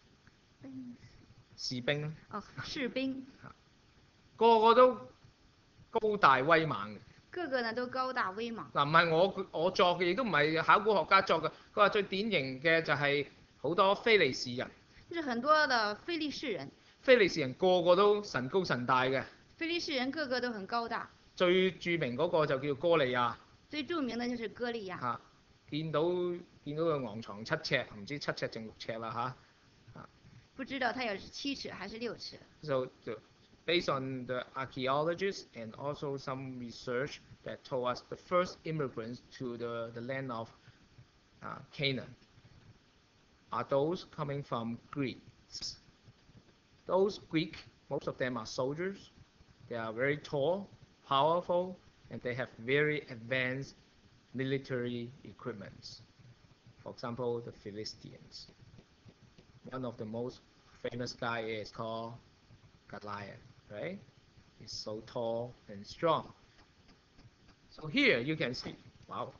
士兵啦。 哦，士兵。 個個都高大威猛嘅。 個個呢都高大威猛。 嗱，唔係我作嘅，亦都唔係考古學家作嘅。佢話最典型嘅就係好多非利士人。就是很多的非利士人。非利士人個個都神高神大嘅。 非利士人個個都很高大。 最著名嗰個就叫歌利亞。 最著名的就是歌利亞。 嚇！見到佢昂藏7尺，唔知7尺定6尺啦嚇。 不知道他有7尺還是6尺。 So based on the archaeologists and also some research that told us the first immigrants to the land of Canaan are those coming from Greece. Those Greek, most of them are soldiers. They are very tall, powerful, and they have very advanced military equipment. For example, the Philistines. One of the most famous guy is called Goliath, right? He's so tall and strong. So here you can see, wow.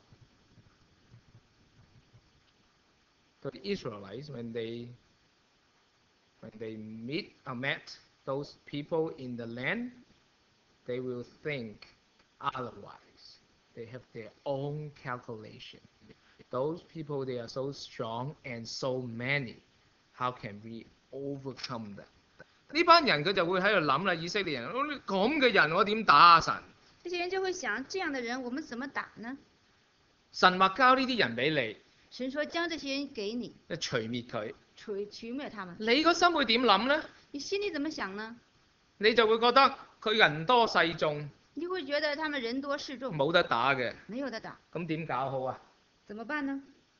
The Israelites, when they met those people in the land, they will think otherwise. They have their own calculation. Those people, they are so strong and so many. How can we overcome them? 呢班人佢就會喺度諗啦，以色列人，咁嘅人我點打啊神？ 這些人就會想，這樣的人我們怎麼打呢？ 神話交呢啲人俾你。 神說將這些人給你。 除滅佢。 除滅他們。 你個心會點諗呢？ 你心裡怎麼想呢？ 你就會覺得佢人多勢眾。 你會覺得他們人多勢眾。 冇得打嘅。 沒有得打。 咁點搞好啊？ 怎麼辦呢？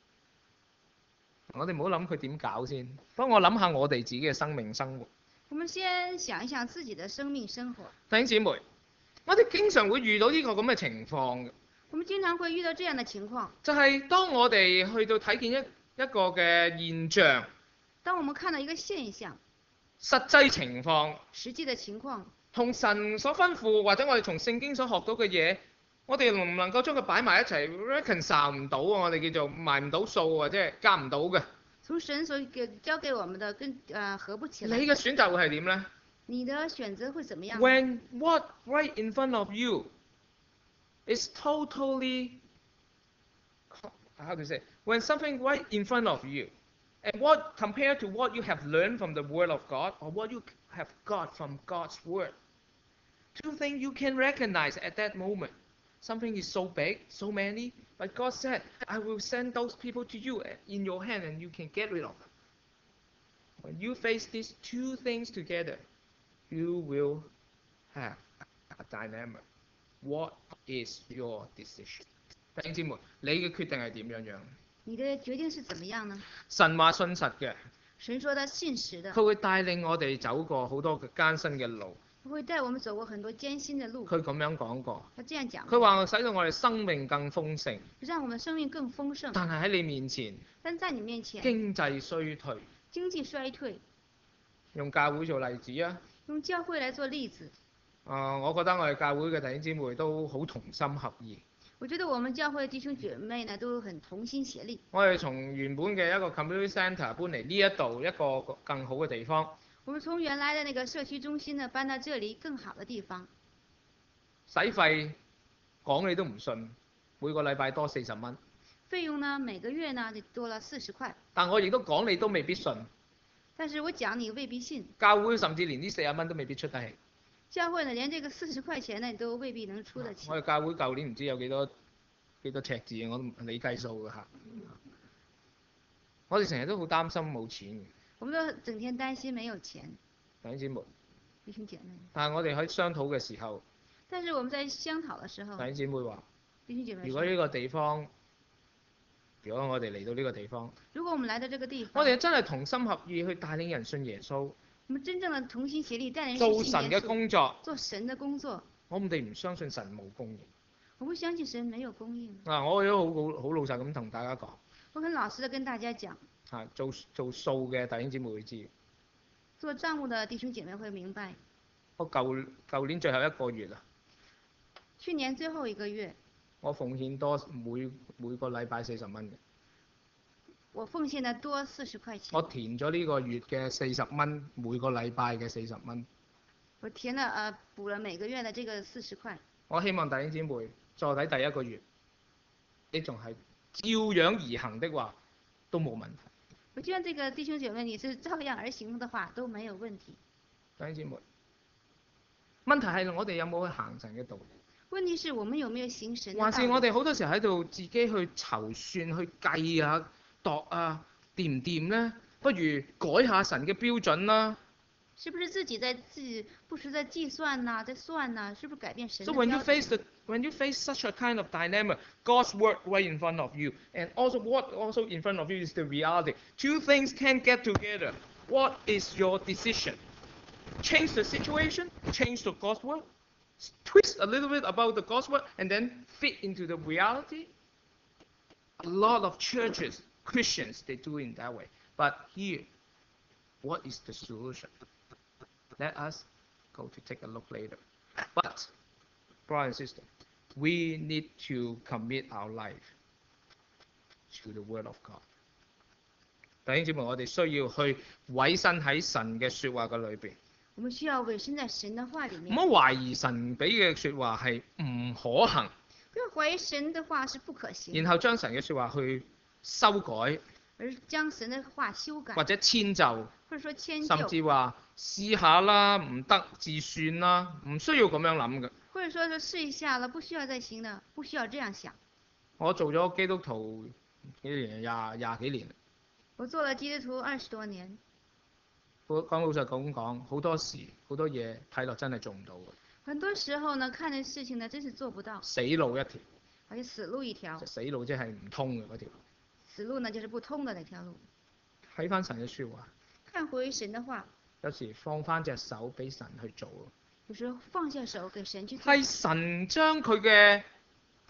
我哋唔好諗佢點搞先，幫我諗下我哋自己嘅生命生活。 我們先想一想自己的生命生活。 弟兄姊妹，我哋經常會遇到呢個咁嘅情況嘅。 我們經常會遇到這樣的情況， 就係當我哋去到睇見一個嘅現象、 當我們看到一個現象、 實際情況， 實際的情況， 同神所吩咐或者我哋從聖經所學到嘅嘢，我哋能唔能夠將佢擺埋一齊 reconcile 唔到啊？我哋叫做埋唔到數或者係夾唔到嘅。 從神所交給我們的合不起來。 你嘅選擇會係點呢？ 你的選擇會怎麼樣 When what right in front of you is totally how to say when something right in front of you and what compared to what you have learned from the word of God or what you have got from God's word, two things you can recognize at that moment. Something is so big, so many, but God said, I will send those people to you in your hand and you can get rid of them. When you face these two things together, you will have a dilemma. What is your decision? 弟兄姊妹，你嘅決定係點樣樣？ 你的決定是怎麼樣呢？ 神話信實嘅， 神說他信實的， 佢會帶領我哋走過好多嘅艱辛嘅路。 他會帶我們走過很多艱辛的路。 佢咁樣講過， 他這樣講， 佢話使到我哋生命更豐盛， 讓我們生命更豐盛。 但係喺你面前， 但在你面前， 經濟衰退。 經濟衰退。 用教會做例子啊！ 用教會來做例子。 我覺得我哋教會嘅弟兄姊妹都好同心合意。 我覺得我們教會弟兄姐妹呢都很同心協力。 我哋從原本嘅一個 community centre 搬嚟呢一度一個更好嘅地方。 我們從原來的那個社區中心呢搬到這裡更好的地方。 使費講你都唔信，每個禮拜多40蚊。 費用呢每個月呢就多了40塊。 但我亦都講你都未必信。 但是我講你未必信。 教會甚至連呢40蚊都未必出得起。 教會呢連這個40塊錢呢都未必能出得起。 我哋教會舊年唔知有幾多赤字，我都你計數㗎嚇。我哋成日都好擔心冇錢。 我們都整天擔心沒有錢。 弟兄姊妹。 弟兄姐妹。 但係我哋喺商討嘅時候。 但是我們在商討嘅時候。 弟兄姊妹話。 弟兄姐妹。 如果呢個地方，如果我哋嚟到呢個地方， 如果我們來到這個地方， 我哋真係同心合意去帶領人信耶穌。 我們真正的同心協力帶領人做神嘅工作。 做神的工作。 我哋唔相信神冇供應。 我不相信神沒有供應。 我都好老實咁同大家講。 我很老實的跟大家講。 做數嘅弟兄姊妹會知。 做帳目的弟兄姐妹會明白。 我舊年最後一個月啦。 去年最後一個月。 我奉獻多每個禮拜40蚊嘅。 我奉獻得多40塊錢。 我填咗呢個月嘅40蚊，每個禮拜嘅40蚊。 我填了補了每個月的這個40塊。 我希望弟兄姊妹坐底第一個月，你仲係照樣而行的話，都冇問題。 我希望這個弟兄姐妹你是照樣而行的話都沒有問題。 弟兄姊妹，問題係我哋有冇去行神嘅道？ 問題是我們有沒有行神的道理？ 還是我哋好多時候喺度自己去籌算、去計啊、度啊，掂唔掂呢？不如改下神嘅標準啦。 是不是自己不時在計算啊，在算啊？是不是改變神的 So 標準？ when you face such a kind of dilemma, God's word right in front of you, and what also in front of you is the reality. Two things can't get together. What is your decision? Change the situation, change the God's word, twist a little bit about the God's word, and then fit into the reality. A lot of churches, Christians, they do it in that way. But here, what is the solution? Let us go to take a look later. But, brother and sister, we need to commit our life to the Word of God. 弟兄姊妹，我哋需要去委身喺神嘅説話嘅裏邊。 我們需要委身在神的話裡面。 唔好懷疑神俾嘅説話係唔可行。 不要懷疑神的話是不可行。 然後將神嘅説話去修改。 而將神的話修改。 或者遷就。 或者說遷就。 甚至話試下啦，唔得自算啦，唔需要咁樣諗嘅。 或者說試一下了，不需要再行的，不需要這樣想。 我做咗基督徒幾年，廿幾年。 我做了基督徒20多年。 講老實講，好多時好多嘢睇落真係做唔到嘅。 很多時候呢，看嘅事情呢，真是做不到。 死路一條。 好似死路一條。 死路即係唔通嘅嗰條。 死路呢，就是不通的那條路。 睇翻神嘅説話。 看回神的話。 有時放翻隻手俾神去做。 有時候放下手給神去做。 係神將佢嘅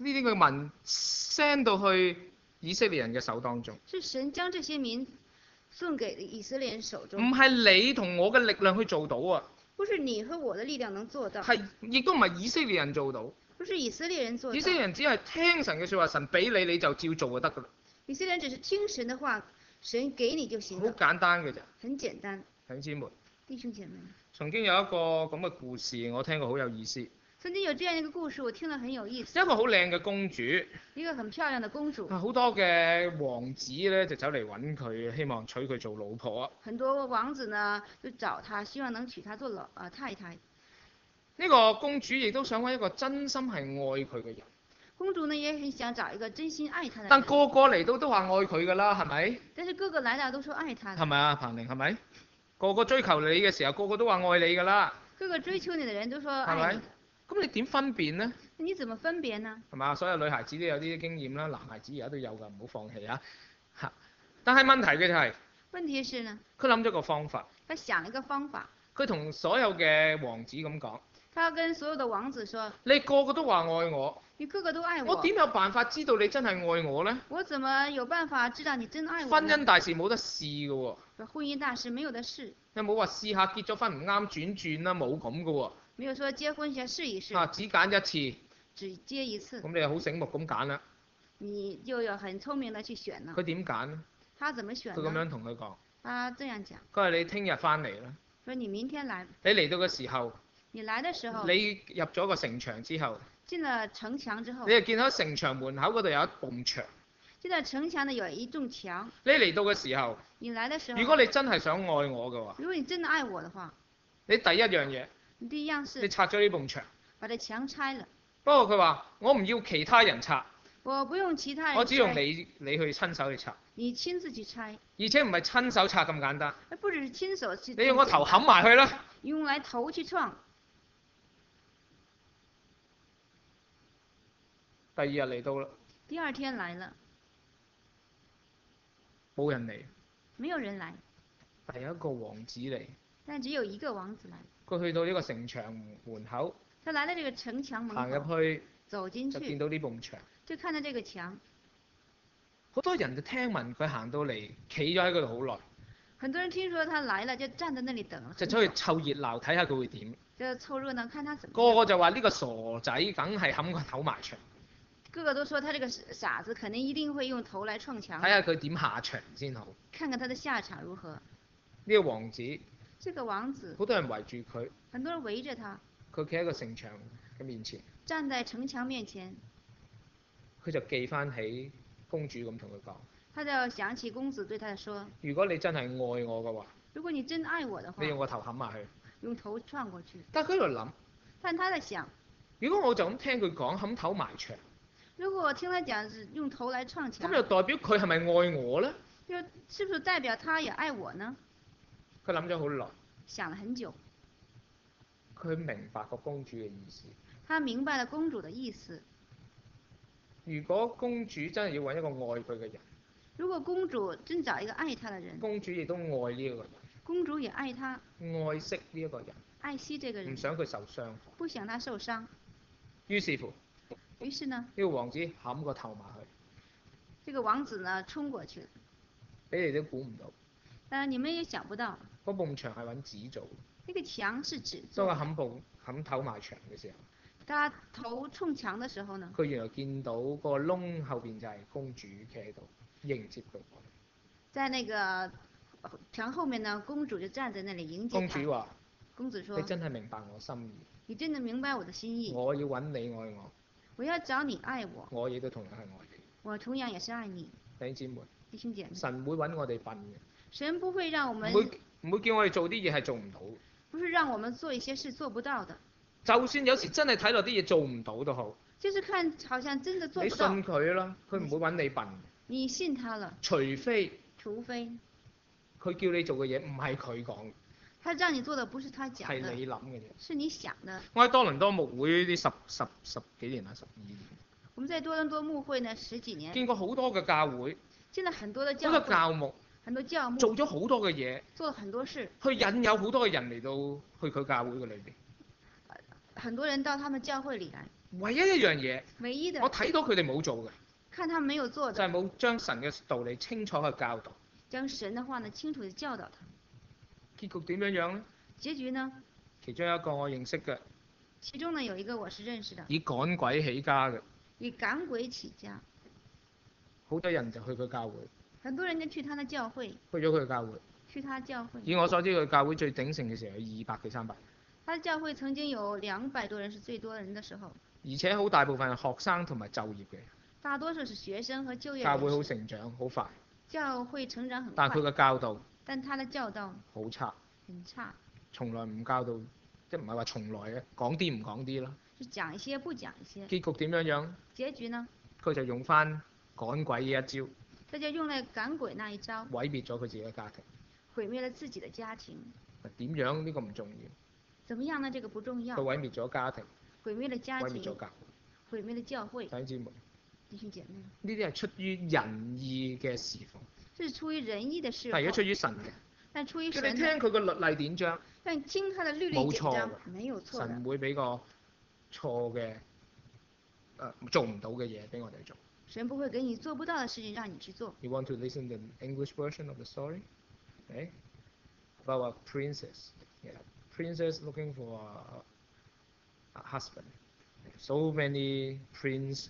呢啲嘅民 send 到去以色列人嘅手當中， 是神將這些民送給以色列人手唔中， 係你同我嘅力量去做到啊， 不是你和我的力量能做到， 係亦都唔係以色列人做到。 不是以色列人做到。 以色列人只係聽神嘅説話，神俾你你就照做就得㗎啦， 以色列人只是聽神的話，神給你就行好了， 簡單嘅啫。 很簡單。 弟兄姊妹， 弟兄姐妹， 曾經有一個咁嘅故事，我聽過好有意思。 曾經有這樣一個故事，我聽了很有意思。 一個好靚嘅公主， 一個很漂亮的公主， 好多嘅王子咧就走嚟揾佢，希望娶佢做老婆。 很多王子呢就找她，希望能娶她做太太。 呢個公主亦都想揾一個真心係愛佢嘅人。 公主呢也很想找一個真心愛她的人。 但個個嚟到都話愛佢㗎啦，係咪？ 但是個個來到都說愛她的。 係咪啊，彭玲係咪？個個追求你嘅時候，個個都話愛你㗎啦。 個個追求你的人都說愛係咪你。 咁你點分辨呢？ 你怎麼分別呢？ 係嘛？所有女孩子都有啲經驗啦，男孩子而家都有㗎，唔好放棄啊！嚇！但係問題嘅就係， 問題是呢， 佢諗咗個方法。 他想了一個方法。 佢同所有嘅王子咁講。 他跟所有的王子說： 你個個都話愛我， 你個個都愛我， 我點有辦法知道你真係愛我呢？ 我怎麼有辦法知道你真愛我呢？ 婚姻大事冇得試㗎喎。 婚姻大事沒有得試。 有冇話試下結咗婚唔啱轉轉啦？冇咁㗎喎。 沒有說結婚先試一試。 啊，只揀一次。 只接一次。 咁你又好醒目咁揀啦。 你就有很聰明的去選啦。 佢點揀呢？ 他怎麼選呢？ 佢咁樣同佢講。 他這樣講。 佢話你聽日翻嚟啦。 說你明天來。 你嚟到嘅時候。 你來的時候。 你入咗個城牆之後。 進了城牆之後。 你就見到城牆門口嗰度有一埲牆。 進到城牆呢有一棟牆。 你嚟到嘅時候。 你來的時候。 如果你真係想愛我嘅話。 如果你真的愛我的話。 你第一樣嘢。 你第一樣是。 你拆咗呢埲牆。 把這牆拆了。 不過佢話我唔要其他人拆。 我不用其他人拆。 我只用你去親手去拆。 你親自去拆。 而且唔係親手拆咁簡單。 不只是親手去。 你用個頭冚埋去啦。 用來頭去撞。 第二日嚟到啦。 第二天來了。 冇人嚟。 沒有人來。 但有一個王子嚟。 但只有一個王子來。 佢去到呢個城牆門口。 他來到這個城牆門口。 行入去。 走進去。 就見到呢埲牆。 就看到這個牆。 好多人就聽聞佢行到嚟，企咗喺嗰度好耐。 很多人聽說他來了，就站在那裡等了。 就出去湊熱鬧，睇下佢會點。 就湊熱鬧，看他怎麼。 個個就話呢個傻仔，梗係冚個頭埋牆。 個個都說他這個傻子，肯定一定會用頭來撞牆。 睇下佢點下場先好。 看看他的下場如何。 呢個王子。 這個王子。 好多人圍住佢。 很多人圍着他。 佢企喺個城牆嘅面前。 站在城牆面前。 佢就記翻起公主咁同佢講。 他就想起公子對他說： 如果你真係愛我嘅話， 如果你真愛我的話， 你用個頭冚埋去。 用頭撞過去。 但佢喺度諗。 但他在想， 如果我就咁聽佢講冚頭埋牆。 如果我聽他講是用頭來撞牆， 咁又代表佢係咪愛我呢？ 是不是代表他也愛我呢？ 佢諗咗好耐。 想了很久。 佢明白個公主嘅意思。 他明白了公主的意思。 如果公主真係要揾一個愛佢嘅人， 如果公主真找一個愛她的人， 公主亦都愛呢一個人。 公主也愛他。 愛惜呢一個人。 愛惜這個人。 唔想佢受傷。 不想他受傷。 於是乎。 於是呢？ 呢個王子冚個頭埋去。 這個王子呢，衝過去了。 你哋都估唔到。 但你們也想不到。 嗰埲牆係揾紙做。 那個牆是紙做。 當佢冚頭埋牆嘅時候。 他頭衝牆的時候呢？ 佢原來見到個窿後邊就係公主企喺度迎接佢。 在那個牆後面呢，公主就站在那裡迎接他。 公主話： 公子說： 你真係明白我心意。 你真的明白我的心意。 我要揾你愛我。 我要找你愛我。 我亦都同樣係愛你。 我同樣也是愛你。 弟兄姊妹。 弟兄姐妹。 神唔會揾我哋笨嘅。 神不會讓我們。 唔會叫我哋做啲嘢係做唔到。 不是讓我們做一些事做不到的。 就算有時真係睇落啲嘢做唔到都好。 就是看好像真的做不到。 你信佢啦，佢唔會揾你笨。 你信他了。 除非佢叫你做嘅嘢唔係佢講。 他讓你做的不是他講的。 係你諗嘅啫。 是你想的。 我喺多倫多牧會呢十幾年啦，12年。 我們在多倫多牧會呢10幾年。 見過好多嘅教會。 見了很多的教會。 好多教牧。 很多教牧。 做咗好多嘅嘢。 做了很多事。 去引誘好多嘅人嚟到去佢教會嘅裏邊。 很多人到他們教會裡來。 唯一一樣嘢， 唯一的我睇到佢哋冇做嘅， 看他們沒有做就係的， 冇將神嘅道理清楚去教導。 將神的話呢清楚地教導他。 結局點樣樣呢？ 結局呢？ 其中一個我認識嘅， 其中呢有一個我是認識的， 以趕鬼起家嘅， 以趕鬼起家， 好多人就去佢教會， 很多人就去他的教會， 去咗佢教會。 去他教會。 以我所知，佢教會最鼎盛嘅時候有200幾300， 他的教會曾經有200多人是最多人的時候， 而且好大部分係學生同埋就業嘅， 大多數是學生和就業人士。 教會好成長好快， 教會成長很快， 但佢嘅教導但他的教導好差， 很差， 從來唔教導，即係唔係話從來嘅，講啲唔講啲啦。 就講一些不講一些。 結局點樣樣？ 結局呢？ 佢就用翻趕鬼呢一招， 他就用嚟趕鬼那一招， 毀滅咗佢自己嘅家庭。 毀滅了自己的家庭。 點樣呢個唔重要， 怎麼樣呢？這個不重要。 佢毀滅咗家庭， 毀滅了家庭， 毀滅咗教會。 毀滅了教會。 弟兄姊妹， 弟兄姐妹， 呢啲係出於仁義嘅侍奉， 這是出於仁義的事。 但係如果出於神嘅， 但出於叫你神的。 聽佢個律例典章， 但聽他的律例冇典章錯嘅， 沒有錯的。 神唔會俾個錯嘅做唔到嘅嘢俾我哋做。 神不會給你做不到的事情讓你去做。 You want to listen to the English version of the story? Okay? About a princess. Yeah. Princess looking for a husband. So many prince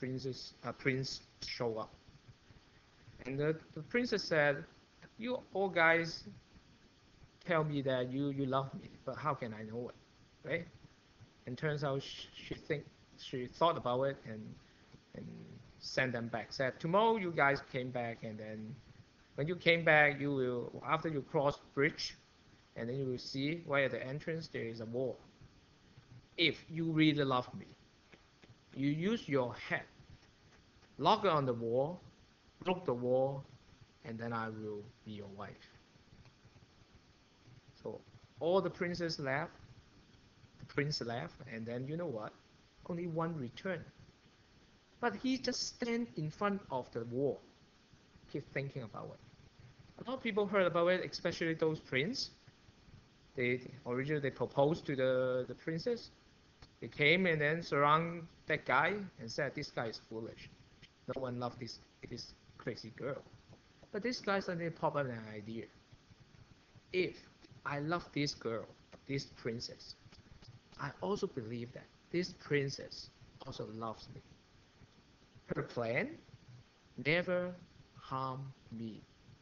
show up. And the princess said, you all guys tell me that you love me, but how can I know it? Right? And turns out she thought about it and sent them back. Said, tomorrow you guys came back, and then when you came back, you will, after you cross bridge, and then you will see right at the entrance there is a wall. If you really love me, you use your head, lock it on the wall, broke the wall, and then I will be your wife. So all the princes left, the prince left, and then you know what? Only one returned. But he just stand in front of the wall, keep thinking about it. A lot of people heard about it, especially those princes. They proposed to the princess. They came and then surround that guy and said, this guy is foolish. No one loves this crazy girl. But this guy suddenly popped up an idea. If I love this girl, this princess, I also believe that this princess also loves me. Her plan, never harm me.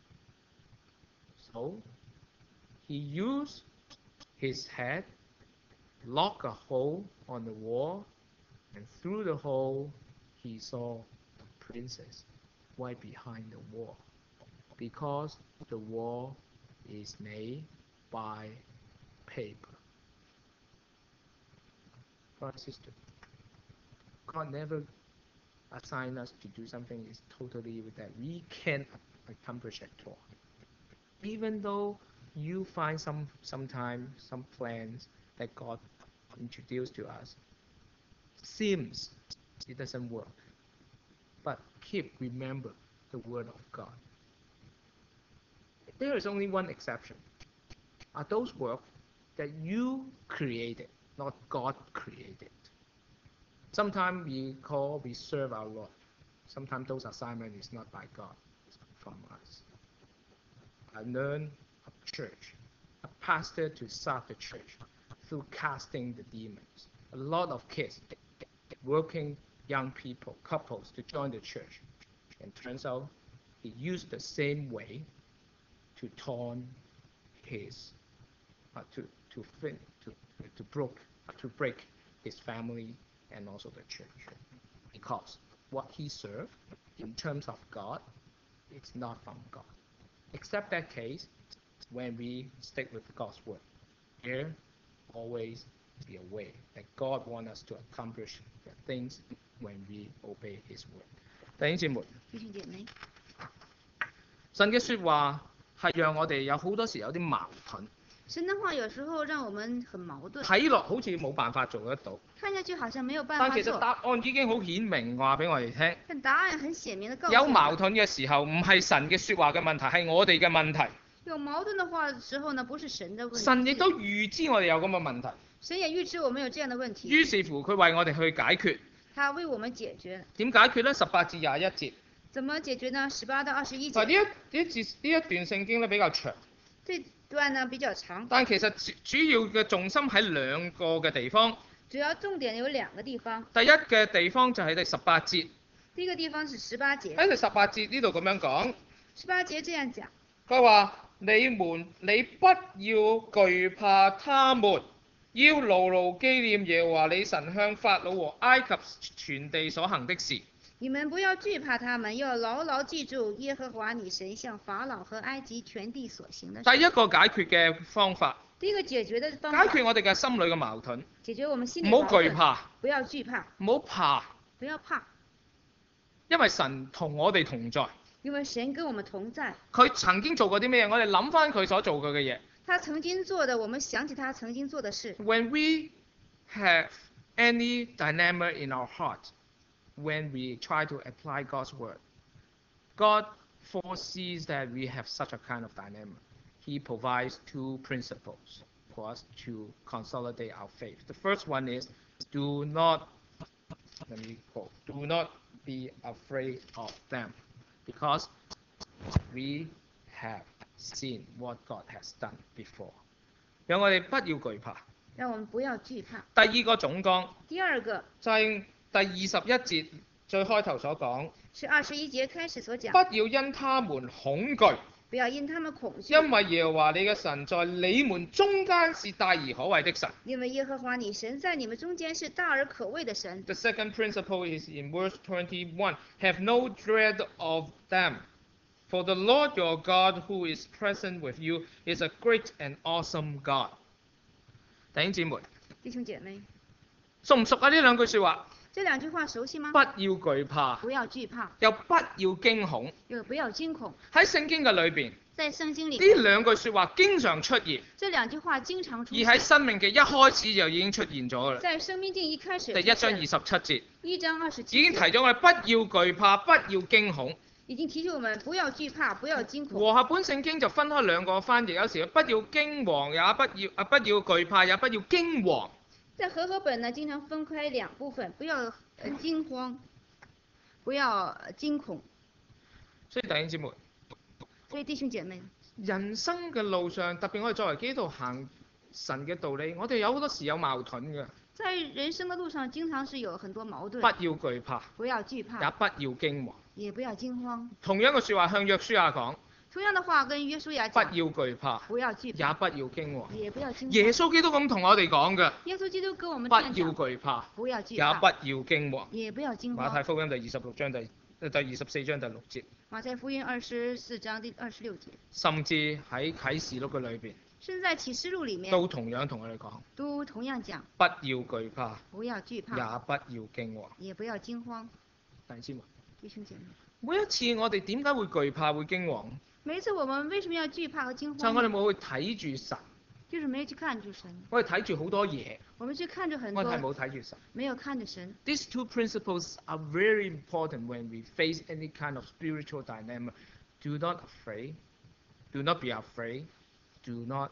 So he used his head, locked a hole on the wall, and through the hole he saw the princess right behind the wall, because the wall is made by paper. Brother and sister, God never assigned us to do something is totally that we can't accomplish at all. Even though you find sometimes some plans that God introduced to us, seems it doesn't work. But remember the word of God. There is only one exception. Are those works that you created, not God created. Sometimes we serve our Lord. Sometimes those assignments is not by God, it's from us. I learned a church, a pastor to start the church through casting the demons. A lot of kids, working young people, couples to join the church. And turns out he used the same way to break his family and also the church. Because what he served in terms of God, it's not from God. Except that case, when we stick with God's word, there always be a way that God wants us to accomplish the things when we obey His word. 弟兄姊妹，神嘅説話係讓我哋有好多時有啲矛盾。 神的話有時候讓我們很矛盾。 睇落好似冇辦法做得到。 看下去好像沒有辦法做。 但其實答案已經好顯明話俾我哋聽。 但答案很顯明地告訴我們。 有矛盾嘅時候，唔係神嘅説話嘅問題，係我哋嘅問題。 有矛盾的話時候呢，不是神的問題。 神亦都預知我哋有咁嘅問題。 神也預知我們有這樣的問題， 於是乎佢為我哋去解決。 他為我們解決。 點解決呢？18至21節。 怎麼解決呢？18到21 嗱， 節。 呢一段聖經咧比較長， 這段呢比較長， 但其實主要嘅重心喺兩個嘅地方。 主要重點有兩個地方。 第一嘅地方就係第18節。 第一個地方是18節。 喺第18節呢度咁樣講。 18節這樣講。 佢話：你不要懼怕他們，要牢牢紀念耶和華你神向法老和埃及全地所行的事。 你們不要懼怕他們，要牢牢記住耶和華你神向法老和埃及全地所行的事。 第一個解決嘅方法。 第一個解決的方法。 解決我哋嘅心裏嘅矛盾。 解決我們心裏矛盾。 唔好懼怕。 不要懼怕。 唔好怕。 不要怕。 因為神同我哋同在。 因為神跟我們同在。 佢曾經做過啲咩嘢？我哋諗翻佢所做過嘅嘢。 他曾經做的，我們想起他曾經做的事。 When we have any dilemma in our heart, when we try to apply God's word, God foresees that we have such a kind of dilemma. He provides two principles for us to consolidate our faith. The first one is do not be afraid of them, because we have seen what God has done before. 讓我哋不要懼怕。 讓我們不要懼怕。 第二個總綱。 第二個。 就係第21節最開頭所講。 是21節開始所講。 不要因他們恐懼。 不要因他們恐懼。 因為耶和華你嘅神在你們中間是大而可畏的神。 因為耶和華你神在你們中間是大而可畏的神。 The second principle is in verse 21. Have no dread of them. For the Lord your God who is present with you is a great and awesome God. 弟兄姊妹。 弟兄姐妹。 熟唔熟啊？呢兩句説話。 這兩句話熟悉嗎？ 不要懼怕。 不要懼怕。 又不要驚恐。 又不要驚恐。 喺聖經嘅裏邊。 在聖經裡。 呢兩句説話經常出現。 這兩句話經常出現。 而喺申命記一開始就已經出現咗㗎啦。 在申命記一開始。 第1章27節。 1章27節。 已經提咗我哋不要懼怕，不要驚恐。 已經提醒我們不要懼怕，不要驚恐。 和合本聖經就分開兩個翻譯，有時不要驚惶，也不要懼怕，也不要驚惶。 在和合本呢，經常分開兩部分，不要驚慌，不要驚恐。 所以弟兄姊妹， 所以弟兄姐妹， 人生嘅路上，特別我哋作為基督徒行神嘅道理，我哋有好多時有矛盾嘅。 在人生的路上，經常是有很多矛盾。 不要懼怕， 不要懼怕， 也不要驚惶， 也不要驚慌。 同樣嘅説話向約書亞講。 同樣的話跟約書亞講。 不要懼怕， 不要懼怕， 也不要驚惶。 也不要驚慌。 耶穌基督咁同我哋講嘅。 耶穌基督跟我們不要懼怕， 不要懼怕， 也不要驚惶。 也不要驚慌。 馬太福音第24章第6節。 馬太福音24章第26節。 甚至喺啟示錄嘅裏邊。 甚至在啟示錄裡面。 都同樣同我哋講。 都同樣講。 不要懼怕。 不要懼怕。 也不要驚惶。 也不要驚慌。 弟兄姊妹。 弟兄姐妹。 每一次我哋點解會懼怕會驚惶？ 每一次我們為什麼要懼怕和驚慌？ 就我哋冇去睇住神。 就是沒有去看住神。 我哋睇住好多嘢。 我們去看住很多。 我哋係冇睇住神。 沒有看住神。 These two principles are very important when we face any kind of spiritual dilemma. Do not afraid. Do not be afraid. Do not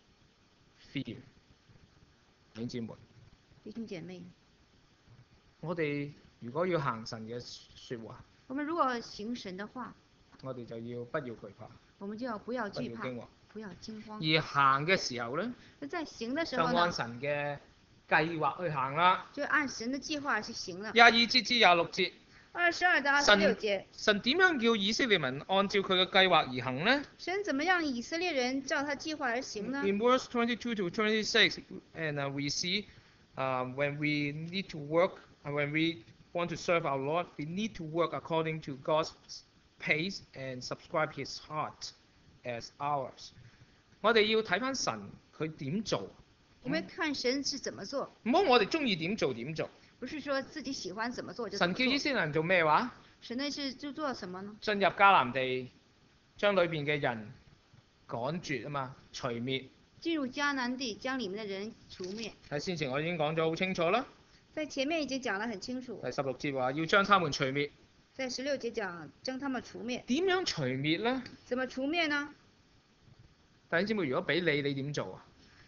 fear. 弟兄姊妹。 弟兄姐妹。 我哋如果要行神嘅説話。 我們如果行神的話。 我哋就要不要懼怕。 我們就要不要懼怕。 不要驚慌。 而行嘅時候呢， 在行的時候呢， 就按神嘅計劃去行啦。 就按神的計劃去行了。 22節至26節。 22到26節。 神點樣叫以色列民按照佢嘅計劃而行呢？ 神怎麼讓以色列人照他計劃而行呢 ？In verse 22 to 26, and we see, when we need to work, when we want to serve our Lord, we need to work according to God's pace and subscribe His heart as ours. 我哋要睇翻神佢點做。 我們看神是怎麼做。 唔好我哋中意點做點做。 不是說自己喜歡怎麼做就怎麼做。 神叫以色列人做咩話？ 神呢是就做什麼呢？ 進入迦南地，將裏邊嘅人趕絕啊嘛，除滅。 進入迦南地，將裡面嘅人除滅。 喺先前我已經講咗好清楚啦。 在前面已經講得很清楚。 第16節話要將他們除滅。 在16節講將他們除滅。 點樣除滅呢？ 怎麼除滅呢？ 弟兄姊妹，如果俾你點做啊？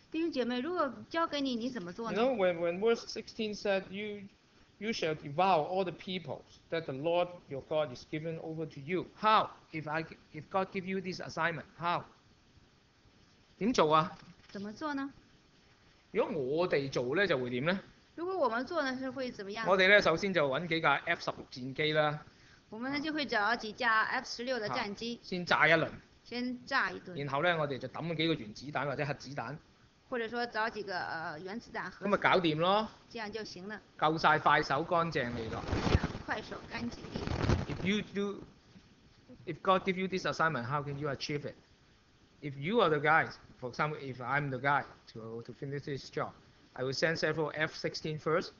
弟兄姐妹，如果交给你，你怎么做 You 呢？ know, when verse 16 said, you shall devour all the peoples that the Lord your God is given over to you. How? If God give you this assignment, how? 點做啊？ 怎么做呢？ 如果我哋做咧，就會點咧？ 如果我们做呢，是會怎么样呢？ 我哋咧首先就揾幾架 F-16戰機啦， 我们呢就会找几架 F-16的战机， 先炸一輪， 先炸一顿， 然後咧我哋就抌幾個原子彈或者核子彈， 或者说找几个原子弹、核咁咪搞子彈， 掂咯， 这样就行了， 夠晒快手乾淨利落。 这样快手干净利落。 If God give you this assignment, how can you achieve it? If you are the guys, for example, if I'm the guy to finish this job, I will send several F-16 first,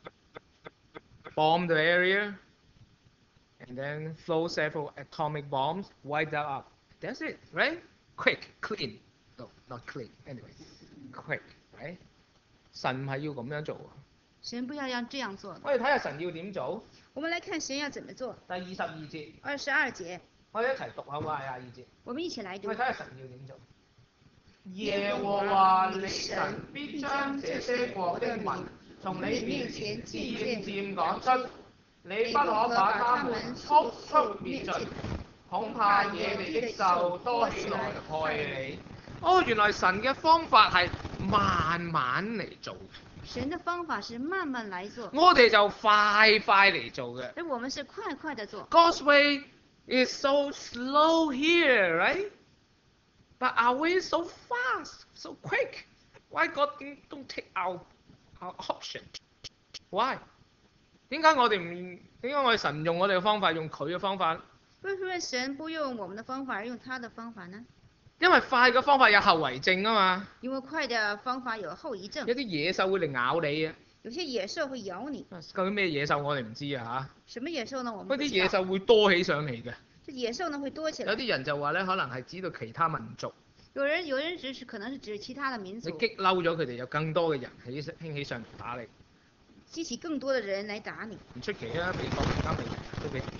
bomb the area, and then throw several atomic bombs, wipe that up. That's it, right? Quick, clean. No, not clean. Anyway, quick, right? 神唔係要咁樣做啊！ 神不要让这样做的。 我哋睇下神要點做。 我们来看神要怎么做。 第22節， 22節， 我哋一齊讀好嘛？22節。 我們一起來讀我哋。睇下神要點做。耶和華你神必將這些國的民從你面前漸漸趕出，你不可把他們速速滅盡，恐怕野地的獸多起來害你。哦，原來神嘅方法係慢慢嚟做嘅， 神的方法是慢慢來做， 我哋就快快嚟做嘅。 而我們是快快的做。 God's way is so slow here, right? But our way is so fast, so quick. Why God don't take our option? Why? 點解我哋神唔用我哋嘅方法，用佢嘅方法？ 為什麼神不用我們的方法，而用他的方法呢？ 因為快嘅方法有後遺症啊嘛， 因為快的方法有後遺症有，啲野獸會嚟咬你啊。 有些野獸會咬你。 究竟咩野獸我哋唔知啊什麼野獸呢？我嚇。 們不知道。 嗰啲野獸會多起上嚟嘅。 這野獸呢會多起來。 有啲人就話咧，可能係指到其他民族。 有人指是可能是指其他的民你族。 激嬲咗佢哋，有更多嘅人興起上嚟打你。 激起更多的人來打你。 唔出奇啊！美國而家都俾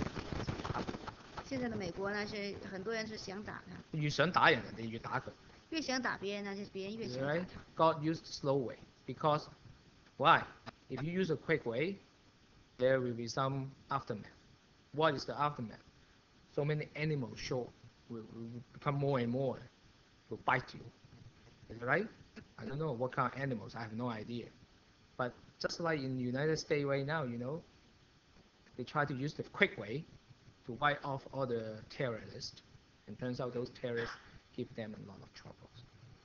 現在的美國呢，是很多人是想打他， 越想打人，人哋越打佢。 越想打別人呢，就是別人越想打 Right? 他。 God used slow way because why? If you use a quick way, there will be some aftermath. What is the aftermath? So many animals show will become more and more will bite you. Is it right? I don't know what kind of animals. I have no idea. But just like in the United States right now, you know, they try to use the quick way to wipe off all the terrorists, and turns out those terrorists give them a lot of troubles.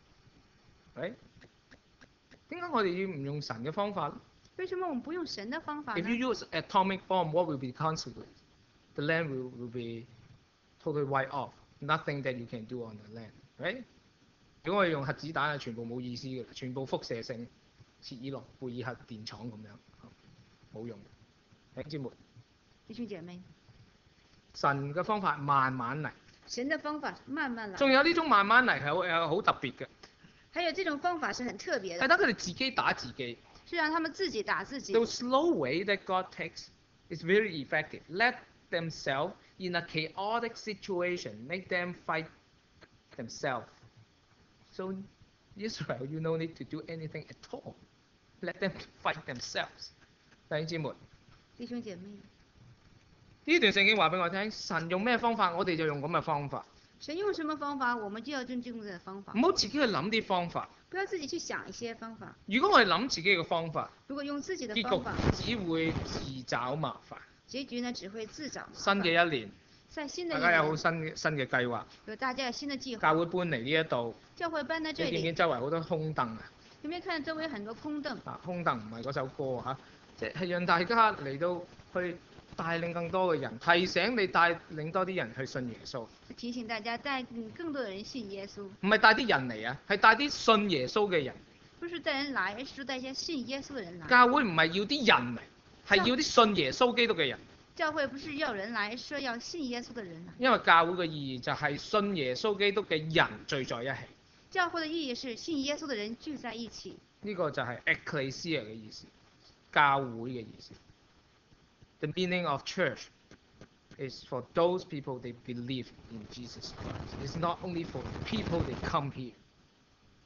Right? 點解我哋要唔用神嘅方法咧為什麼我們不用神的方法 ？If 呢？ you use atomic bomb, what will be the consequence? The land will be totally wiped off. Nothing that you can do on the land, right? 如果我哋用核子彈啊，全部冇意思嘅，全部輻射性，切爾諾貝爾核電廠咁樣，冇用。弟兄姊妹， 弟兄姐妹， 神嘅方法慢慢嚟， 神的方法慢慢來。 仲有呢種慢慢嚟係好特別嘅， 還有這種方法是很特別的， 係等佢哋自己打自己。 是讓他們自己打自己。 The slow way that God takes is very effective. Let themselves in a chaotic situation, make them fight themselves. So Israel, you no need to do anything at all. Let them fight themselves. 弟兄姊妹， 弟兄姐妹， 呢段聖經話俾我聽，神用咩方法，我哋就用咁嘅方法， 神用什麼方法，我們就要用這種的方法唔，好自己去諗啲方法。 不要自己去想一些方法。 如果我哋諗自己嘅方法， 如果用自己的結方法， 局只會自找麻煩。 結局呢只會自找麻煩。 新嘅一年， 在新的大家有好一年， 新嘅計劃， 有大家有新的計劃， 教會搬嚟呢一度。 教會搬到這你見唔見裡， 周圍好多空凳啊？ 有沒有看到周圍很多空凳？ 啊，空凳唔係嗰首歌嚇，即係讓大家嚟到去帶領更多嘅人，提醒你帶領多啲人去信耶穌， 提醒大家帶更多的人信耶穌， 唔係帶啲人嚟啊，係帶啲信耶穌嘅人。 不是帶人來，而是帶一些信耶穌的人來。 教會唔係要啲人嚟，係要啲信耶穌基督嘅人， 教會不是要人來，是要信耶穌的人來。 因為教會嘅意義就係信耶穌基督嘅人聚在一起， 教會的意義是信耶穌的人聚在一起， 呢個就係 ecclesia 嘅意思，教會嘅意思。The meaning of church is for those people they believe in Jesus Christ. It's not only for people they come here.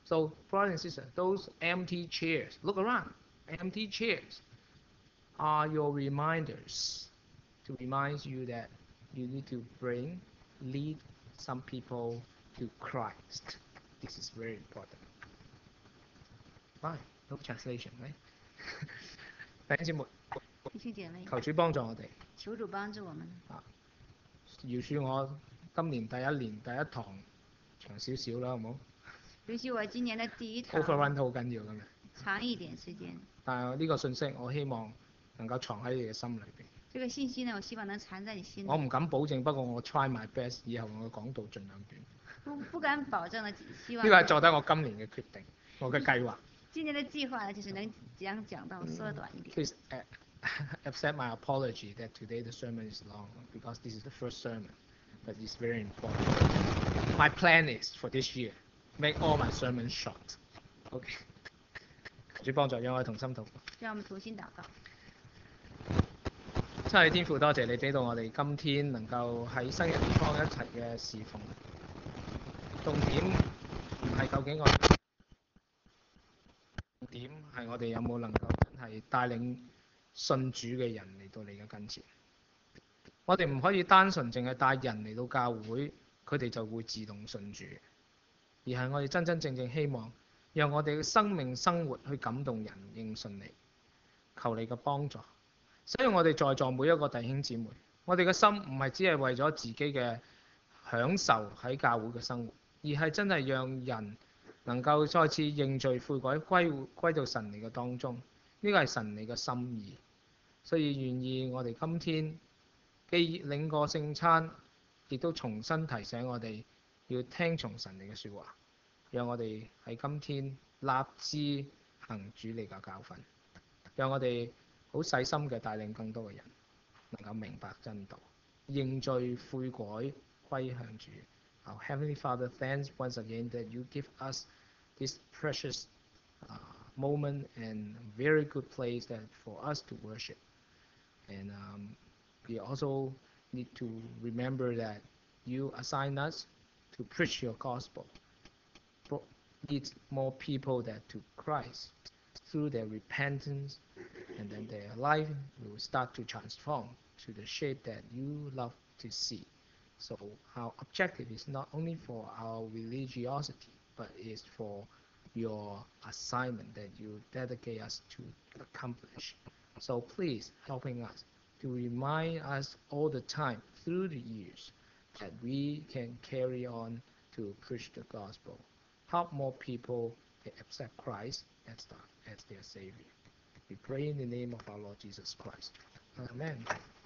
So, brothers and sisters, those empty chairs, look around, empty chairs are your reminders to remind you that you need to lead some people to Christ. This is very important. Why? No translation, right? 弟兄姊妹， 弟兄姐妹， 求主幫助我哋。 求主幫助我們。 饒恕我今年第一年第一堂長少少啦，好冇允許我今年的第一堂 ？Overrun 都好緊要咁樣。 長一點時間。 但係呢個信息，我希望能夠藏喺你嘅心裏邊。 這個信息呢，我希望能藏在你心裏。 我唔敢保證，不過我 try my best，以後我嘅講道盡量短。 不敢保證呢，希望。 呢個係做得我今年嘅決定，我嘅計劃。 今年的計劃呢，就是能將講道縮短一點。 Please accept my apology that today the sermon is long because this is the first sermon, but it's very important. My plan is for this year, make all my sermons short. OK. 主幫助，讓我哋同心禱告。 讓我們同心禱告。 親愛的天父，多謝你俾到我哋今天能夠喺新嘅地方一齊嘅侍奉。重點唔係究竟重點係我哋有冇能夠真係帶領信主嘅人嚟到你嘅跟前。我哋唔可以單純淨係帶人嚟到教會，佢哋就會自動信主，而係我哋真真正正希望讓我哋嘅生命生活去感動人認信你，求你嘅幫助。所以我哋在座每一個弟兄姊妹，我哋嘅心唔係只係為咗自己嘅享受喺教會嘅生活，而係真係讓人能夠再次認罪悔改，歸到神你嘅當中。呢個係神你嘅心意，所以願意我哋今天既領過聖餐，亦都重新提醒我哋要聽從神你嘅説話，讓我哋喺今天立志行主你嘅教訓，讓我哋好細心嘅帶領更多嘅人能夠明白真道，認罪悔改歸向主。Our Heavenly Father, thanks once again that you give us this precious moment and very good place that for us to worship. And we also need to remember that you assign us to preach your gospel, lead more people that to Christ through their repentance, and then their life will start to transform to the shape that you love to see. So our objective is not only for our religiosity, but is for your assignment that you dedicate us to accomplish. So please helping us to remind us all the time through the years that we can carry on to preach the gospel, help more people to accept Christ as their Savior. We pray in the name of our Lord Jesus Christ. Amen.